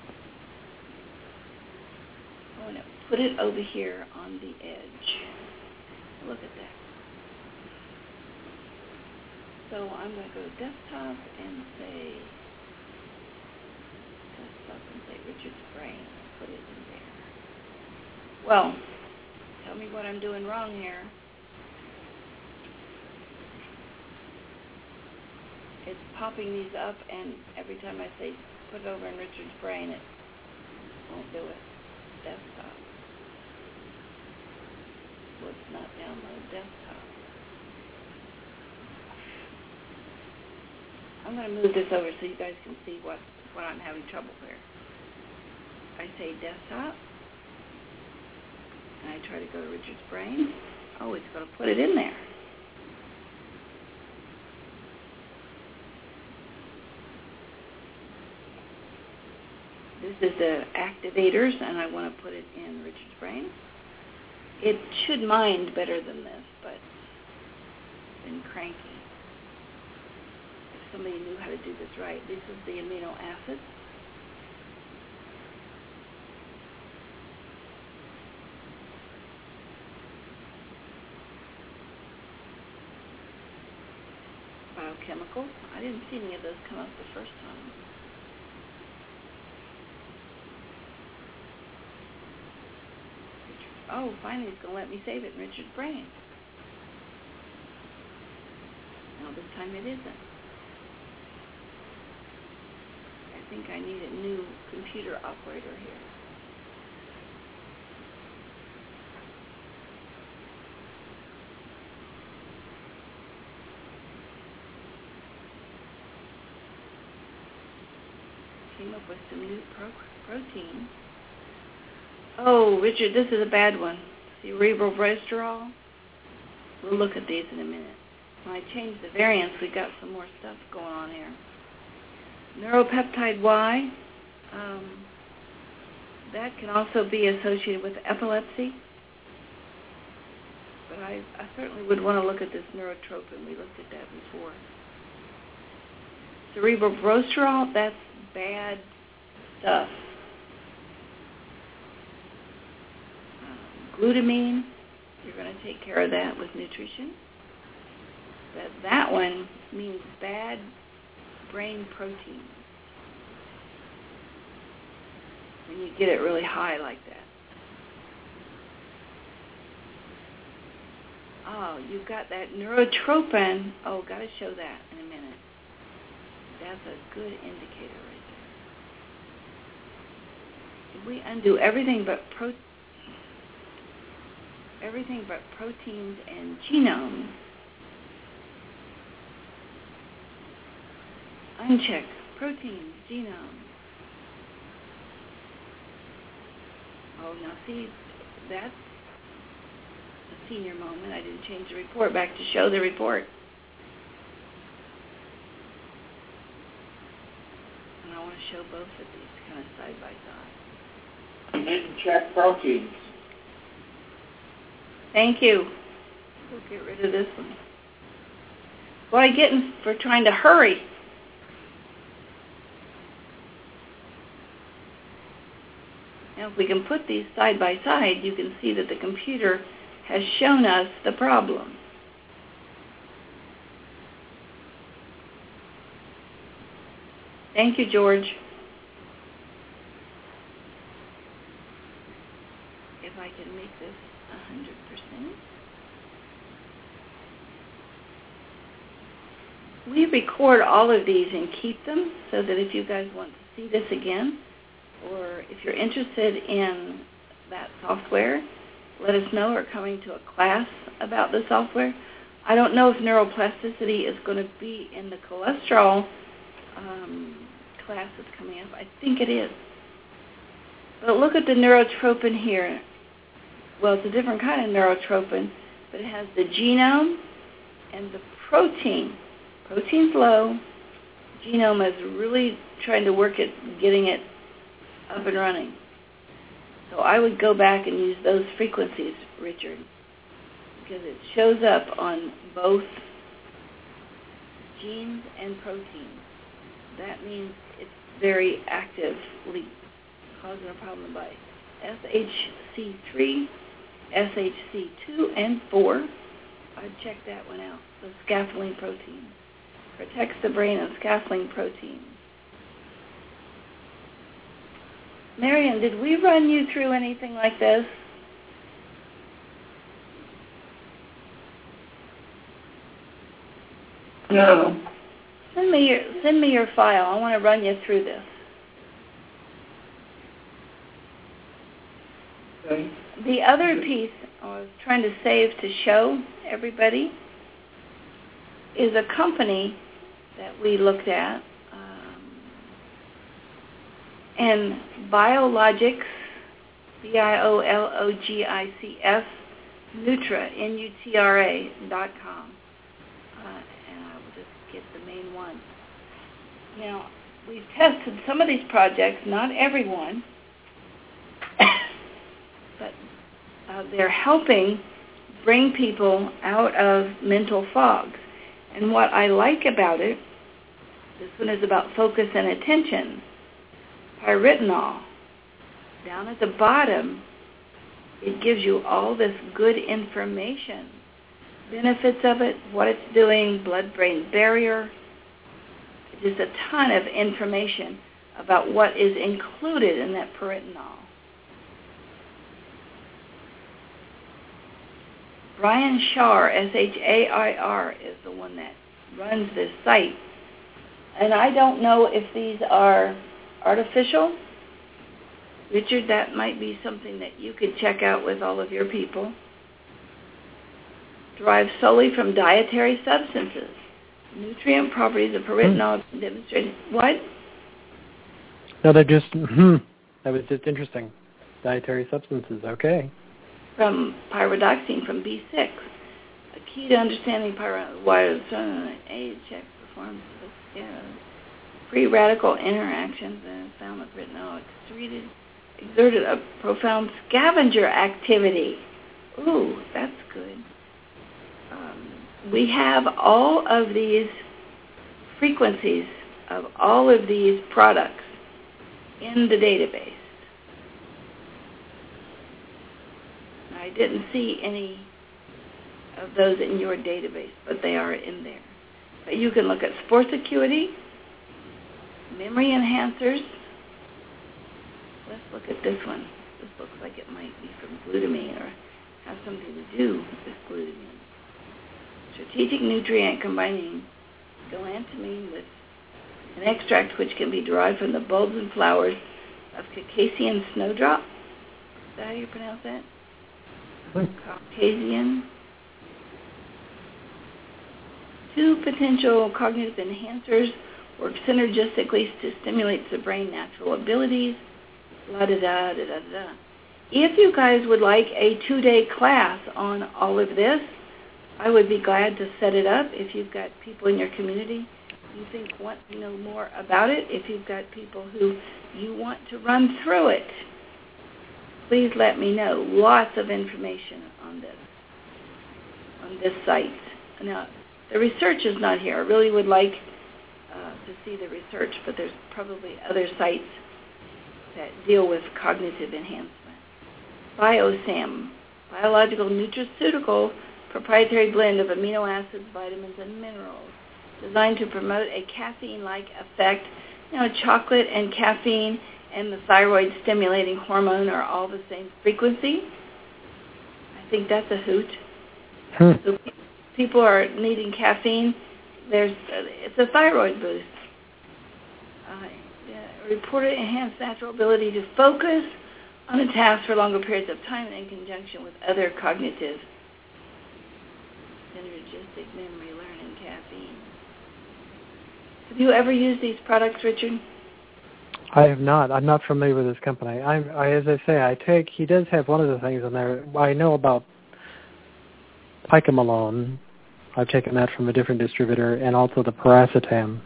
[SPEAKER 3] I'm going to put it over here on the edge. Look at that. So I'm going to go to desktop and say, desktop and say Richard's brain. Put it in there. Well, tell me what I'm doing wrong here. It's popping these up, and every time I say put it over in Richard's brain, it won't do it. Desktop. Let's not download desktop. I'm going to move this over so you guys can see what, what I'm having trouble here. I say desktop. And I try to go to Richard's brain. Oh, it's going to put it in there. This is the activators, and I want to put it in Richard's brain. It should mind better than this, but it's been cranky. If somebody knew how to do this right, this is the amino acids. Biochemicals. I didn't see any of those come up the first time. Oh, finally it's going to let me save it in Richard's brain. No, this time it isn't. I think I need a new computer operator here. Came up with some new pro- protein. Oh, Richard, this is a bad one. Cerebral cholesterol. We'll look at these in a minute. When I change the variants, we got some more stuff going on here. Neuropeptide Y. Um, that can also be associated with epilepsy. But I, I certainly would want to look at this neurotropin. We looked at that before. Cerebral cholesterol, that's bad stuff. glutamine. You're going to take care of that with nutrition. But that one means bad brain protein. When you get it really high like that. Oh, you've got that neurotropin. Oh, got to show that in a minute. That's a good indicator right there. If we undo everything but pro, everything but proteins and genomes, uncheck proteins, genomes. Oh, now see, that's a senior moment. I didn't change the report back to show the report. And I want to show both of these kind of side by side.
[SPEAKER 4] You didn't check proteins.
[SPEAKER 3] Thank you. We'll get rid of this one. What I get for trying to hurry. Now, if we can put these side by side, you can see that the computer has shown us the problem. Thank you, George. If I can make this one hundred percent. We record all of these and keep them so that if you guys want to see this again, or if you're interested in that software, let us know, or coming to a class about the software. I don't know if neuroplasticity is going to be in the cholesterol um, class that's coming up. I think it is. But look at the neurotropin here. Well, it's a different kind of neurotropin, but it has the genome and the protein. Protein's low. Genome is really trying to work at getting it up and running. So I would go back and use those frequencies, Richard, because it shows up on both genes and proteins. That means it's very actively causing a problem by S H C three, S H C two, and four. I'd check that one out. The scaffolding protein protects the brain of scaffolding proteins. Marion, did we run you through anything like this?
[SPEAKER 4] No.
[SPEAKER 3] Send me your send me your file. I want to run you through this.
[SPEAKER 4] Okay.
[SPEAKER 3] The other piece I was trying to save to show everybody is a company that we looked at. And Biologics, B I O L O G I C S, Nutra, N U T R A dot com. Uh, and I will just get the main one. Now, we've tested some of these projects, not everyone, but uh, they're helping bring people out of mental fog. And what I like about it, this one is about focus and attention. Pyretinol. Down at the bottom, it gives you all this good information. Benefits of it, what it's doing, blood-brain barrier. Just a ton of information about what is included in that pyretinol. Brian Shaar, S H A I R, is the one that runs this site. And I don't know if these are artificial. Richard, that might be something that you could check out with all of your people. Derived solely from dietary substances. Nutrient properties of pyretinol hmm. demonstrated. What?
[SPEAKER 1] No, they're just, hmm, that was just interesting. Dietary substances, okay.
[SPEAKER 3] From pyridoxine, from B six. A key to understanding pyridoxine, why the age check performs yeah, free radical interactions, and found that pyretinol excreted, exerted a profound scavenger activity. Ooh, that's good. Um, we have all of these frequencies of all of these products in the database. I I didn't see any of those in your database, but they are in there. But you can look at sports acuity, memory enhancers. Let's look at this one. This looks like it might be from glutamine or have something to do with glutamine. Strategic nutrient combining galantamine with an extract which can be derived from the bulbs and flowers of Caucasian snowdrop. Is that how you pronounce that?
[SPEAKER 1] Hmm.
[SPEAKER 3] Caucasian. Two potential cognitive enhancers work synergistically to stimulate the brain's natural abilities. La da da da da da. If you guys would like a two-day class on all of this, I would be glad to set it up. If you've got people in your community you think want to know more about it, if you've got people who you want to run through it, please let me know. Lots of information on this, on this site. Now, the research is not here. I really would like uh, to see the research, but there's probably other sites that deal with cognitive enhancement. BioSam, biological nutraceutical proprietary blend of amino acids, vitamins, and minerals, designed to promote a caffeine-like effect. You know, chocolate and caffeine and the thyroid-stimulating hormone are all the same frequency. I think that's a hoot.
[SPEAKER 1] Hmm.
[SPEAKER 3] So people are needing caffeine. There's uh, it's a thyroid boost. Uh, yeah, reported enhanced natural ability to focus on a task for longer periods of time in conjunction with other cognitive synergistic memory learning caffeine. Have you ever used these products, Richard?
[SPEAKER 1] I have not. I'm not familiar with this company. I, I, as I say, I take. He does have one of the things in there. I know about Picomalone. I've taken that from a different distributor, and also the Paracetam.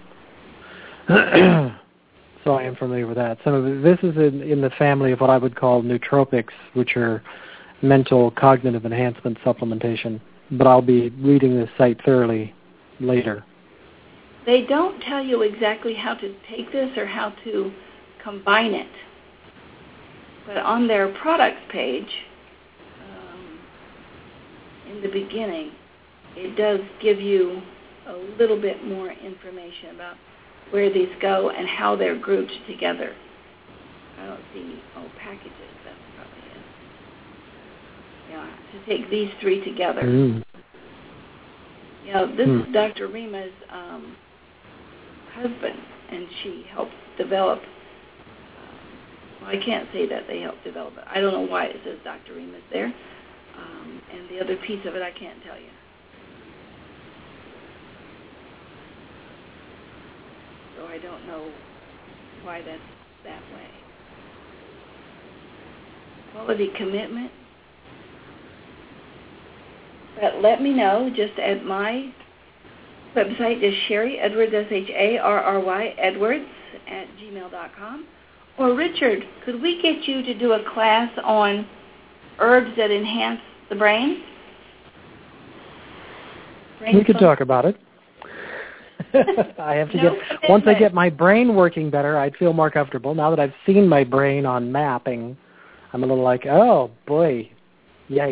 [SPEAKER 1] So I am familiar with that. Some of it, this is in, in the family of what I would call nootropics, which are mental cognitive enhancement supplementation. But I'll be reading this site thoroughly later.
[SPEAKER 3] They don't tell you exactly how to take this or how to combine it. But on their products page, um, in the beginning, it does give you a little bit more information about where these go and how they're grouped together. I don't see, oh, packages, that's probably it. Yeah, to take these three together.
[SPEAKER 1] Mm.
[SPEAKER 3] You know, this
[SPEAKER 1] mm.
[SPEAKER 3] is Doctor Rima's um, husband, and she helped develop, um, well, I can't say that they helped develop it. I don't know why it says Doctor Rima's there. Um, and the other piece of it, I can't tell you. So I don't know why that's that way. Quality commitment. But let me know just at my website is Sharry Edwards, S H A R R Y, Edwards, at gmail dot com. Or Richard, could we get you to do a class on herbs that enhance the brain? brain
[SPEAKER 1] we could
[SPEAKER 3] fun-
[SPEAKER 1] talk about it. I have to
[SPEAKER 3] no
[SPEAKER 1] get
[SPEAKER 3] commitment.
[SPEAKER 1] Once I get my brain working better, I'd feel more comfortable. Now that I've seen my brain on mapping, I'm a little like, oh boy, yikes.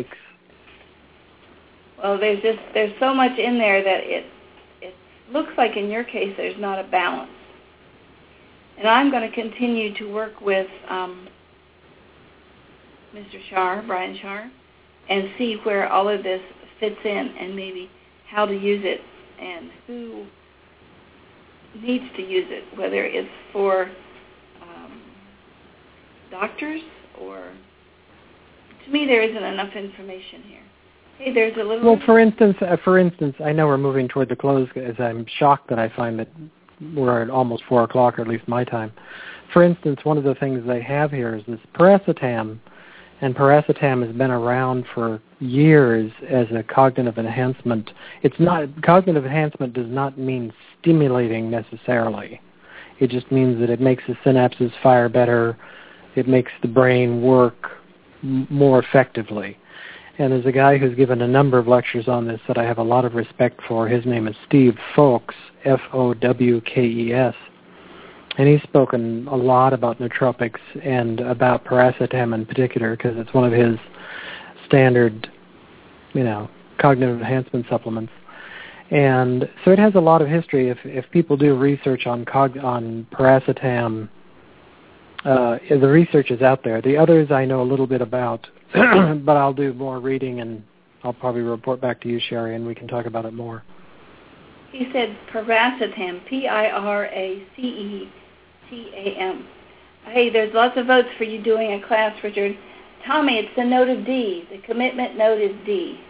[SPEAKER 3] Well, there's just there's so much in there that it it looks like in your case there's not a balance. And I'm going to continue to work with um, Mister Shar, Brian Shar, and see where all of this fits in and maybe how to use it and who needs to use it, whether it's for um, doctors or... To me, there isn't enough information here. Hey, there's a little...
[SPEAKER 1] Well, for instance, uh, for instance, I know we're moving toward the close, as I'm shocked that I find that we're at almost four o'clock, or at least my time. For instance, one of the things they have here is this Paracetam, and Paracetam has been around for years as a cognitive enhancement. It's not cognitive enhancement does not mean stimulating necessarily. It just means that it makes the synapses fire better. It makes the brain work m- more effectively. And there's a guy who's given a number of lectures on this that I have a lot of respect for. His name is Steve Fowkes, F O W K E S. And he's spoken a lot about nootropics and about Paracetam in particular because it's one of his standard, you know, cognitive enhancement supplements. And so it has a lot of history. If if people do research on cog- on piracetam, uh, the research is out there. The others I know a little bit about, but I'll do more reading, and I'll probably report back to you, Sherry, and we can talk about it more.
[SPEAKER 3] He said piracetam, P I R A C E T A M. Hey, there's lots of votes for you doing a class, Richard. Tommy, it's the note of D. The commitment note is D.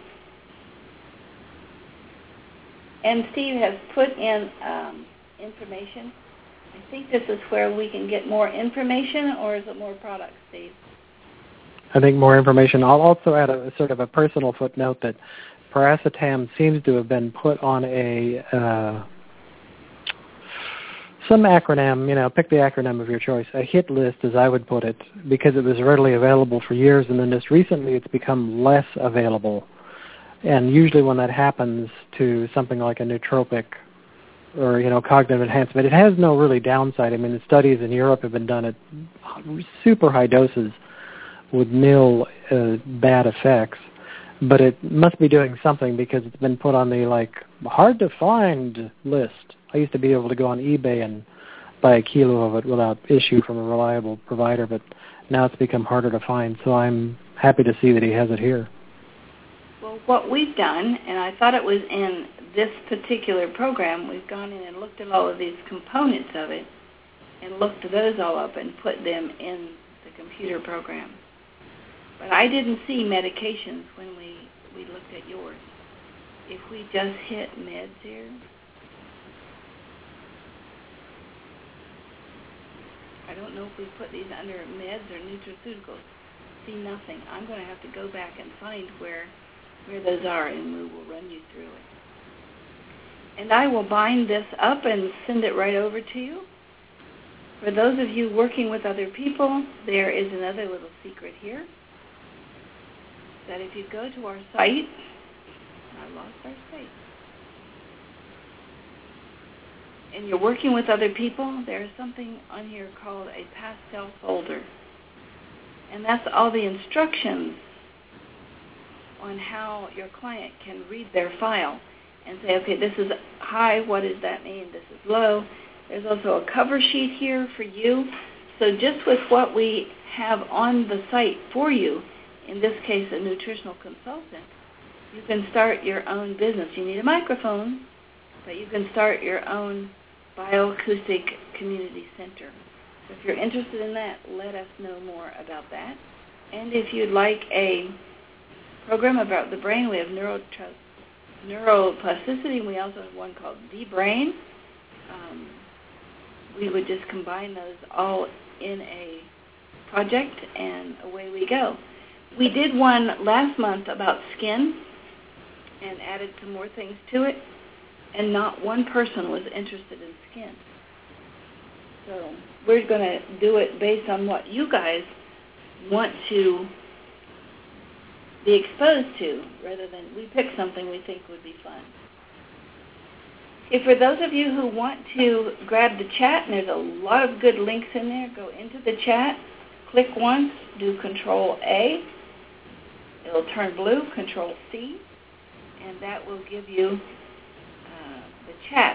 [SPEAKER 3] And Steve has put in um, information. I think this is where we can get more information, or is it more products, Steve?
[SPEAKER 1] I think more information. I'll also add a sort of a personal footnote that piracetam seems to have been put on a uh, some acronym, you know, pick the acronym of your choice, a hit list, as I would put it, because it was readily available for years, and then just recently it's become less available. And usually when that happens to something like a nootropic or, you know, cognitive enhancement, it has no really downside. I mean, the studies in Europe have been done at super high doses with nil uh, bad effects. But it must be doing something because it's been put on the, like, hard-to-find list. I used to be able to go on eBay and buy a kilo of it without issue from a reliable provider, but now it's become harder to find. So I'm happy to see that he has it here.
[SPEAKER 3] Well, what we've done, and I thought it was in this particular program, we've gone in and looked at all of these components of it and looked those all up and put them in the computer program. But I didn't see medications when we, we looked at yours. If we just hit meds here, I don't know if we put these under meds or nutraceuticals. See nothing. I'm going to have to go back and find where where those are, and we will run you through it. And I will bind this up and send it right over to you. For those of you working with other people, there is another little secret here, that if you go to our site, I lost our site, and you're working with other people, there's something on here called a pastel folder. And that's all the instructions on how your client can read their file and say, okay, this is high, what does that mean? This is low. There's also a cover sheet here for you. So just with what we have on the site for you, in this case a nutritional consultant, you can start your own business. You need a microphone, but you can start your own bioacoustic community center. So if you're interested in that, let us know more about that. And if you'd like a program about the brain, we have neuro neuroplasticity, and we also have one called D-Brain. Um, we would just combine those all in a project, and away we go. We did one last month about skin and added some more things to it, and not one person was interested in skin. So we're going to do it based on what you guys want to be exposed to, rather than we pick something we think would be fun. If for those of you who want to grab the chat, and there's a lot of good links in there, go into the chat, click once, do Control A, it'll turn blue, Control C, and that will give you uh, the chat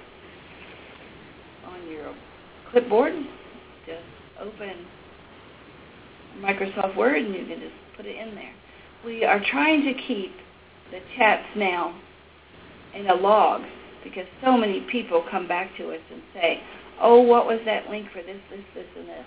[SPEAKER 3] on your clipboard. Just open Microsoft Word and you can just put it in there. We are trying to keep the chats now in a log because so many people come back to us and say, oh, what was that link for this, this, this, and this?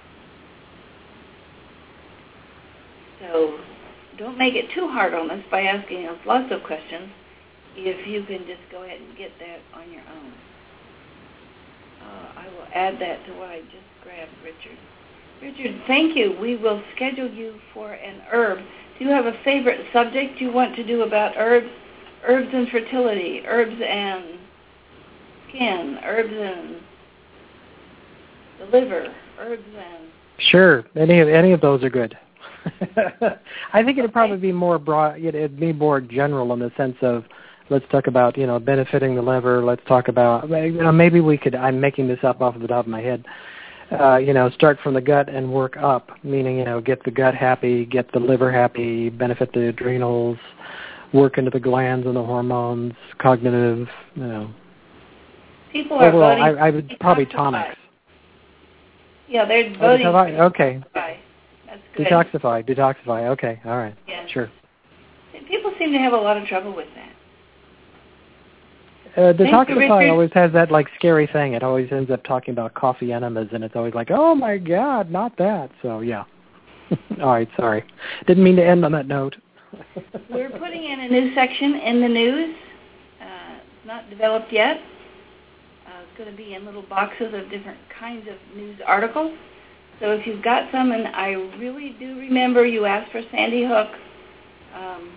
[SPEAKER 3] So don't make it too hard on us by asking us lots of questions if you can just go ahead and get that on your own. Uh, I will add that to what I just grabbed, Richard. Richard, thank you. We will schedule you for an herb. Do you have a favorite subject you want to do about herbs? Herbs and fertility, herbs and skin, herbs and the liver, herbs and...
[SPEAKER 1] Sure. Any of, any of those are good. I think it'd probably be more broad, it'd be more general in the sense of, let's talk about, you know, benefiting the liver. Let's talk about, you know, maybe we could, I'm making this up off the top of my head. uh, you know, start from the gut and work up, meaning, you know, get the gut happy, get the liver happy, benefit the adrenals, work into the glands and the hormones, cognitive, you know.
[SPEAKER 3] People are
[SPEAKER 1] Overall,
[SPEAKER 3] voting.
[SPEAKER 1] I, I would probably tonics.
[SPEAKER 3] Yeah, they're
[SPEAKER 1] Oh,
[SPEAKER 3] voting.
[SPEAKER 1] detoxify? Okay.
[SPEAKER 3] That's good.
[SPEAKER 1] Detoxify, detoxify. Okay, all right.
[SPEAKER 3] Yeah.
[SPEAKER 1] Sure.
[SPEAKER 3] People seem to have a lot of trouble with that.
[SPEAKER 1] Uh,
[SPEAKER 3] Thank you,
[SPEAKER 1] detoxify
[SPEAKER 3] Richard.
[SPEAKER 1] always has that like scary thing. It always ends up talking about coffee enemas, and it's always like, oh my God, not that. So yeah. All right, sorry. Didn't mean to end on that note.
[SPEAKER 3] We're putting in a new section in the news. Uh, it's not developed yet. Uh, it's going to be in little boxes of different kinds of news articles. So if you've got some, and I really do remember you asked for Sandy Hook. Um,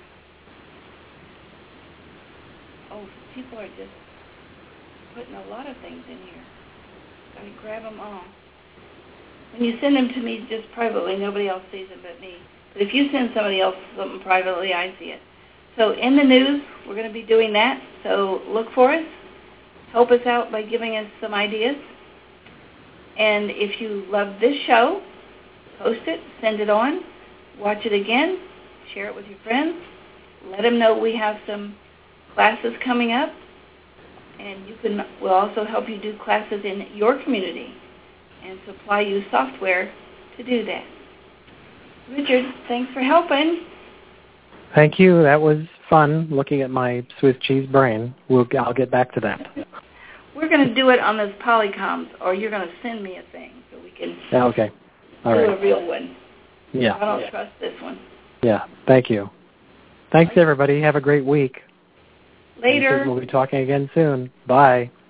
[SPEAKER 3] oh, people are just putting a lot of things in here. Got to grab them all. When you send them to me just privately, nobody else sees them but me. But if you send somebody else something privately, I see it. So in the news, we're going to be doing that. So look for us. Help us out by giving us some ideas. And if you love this show, post it, send it on, watch it again, share it with your friends. Let them know we have some classes coming up. And you can, we'll also help you do classes in your community and supply you software to do that. Richard, thanks for helping.
[SPEAKER 1] Thank you. That was fun looking at my Swiss cheese brain. We'll, I'll get back to that.
[SPEAKER 3] We're going to do it on those Polycoms, or you're going to send me a thing so we can
[SPEAKER 1] Okay. All
[SPEAKER 3] do
[SPEAKER 1] right.
[SPEAKER 3] a real one.
[SPEAKER 1] Yeah.
[SPEAKER 3] I don't trust this one.
[SPEAKER 1] Yeah. Thank you. Thanks, everybody. Have a great week.
[SPEAKER 3] Later.
[SPEAKER 1] We'll be talking again soon. Bye.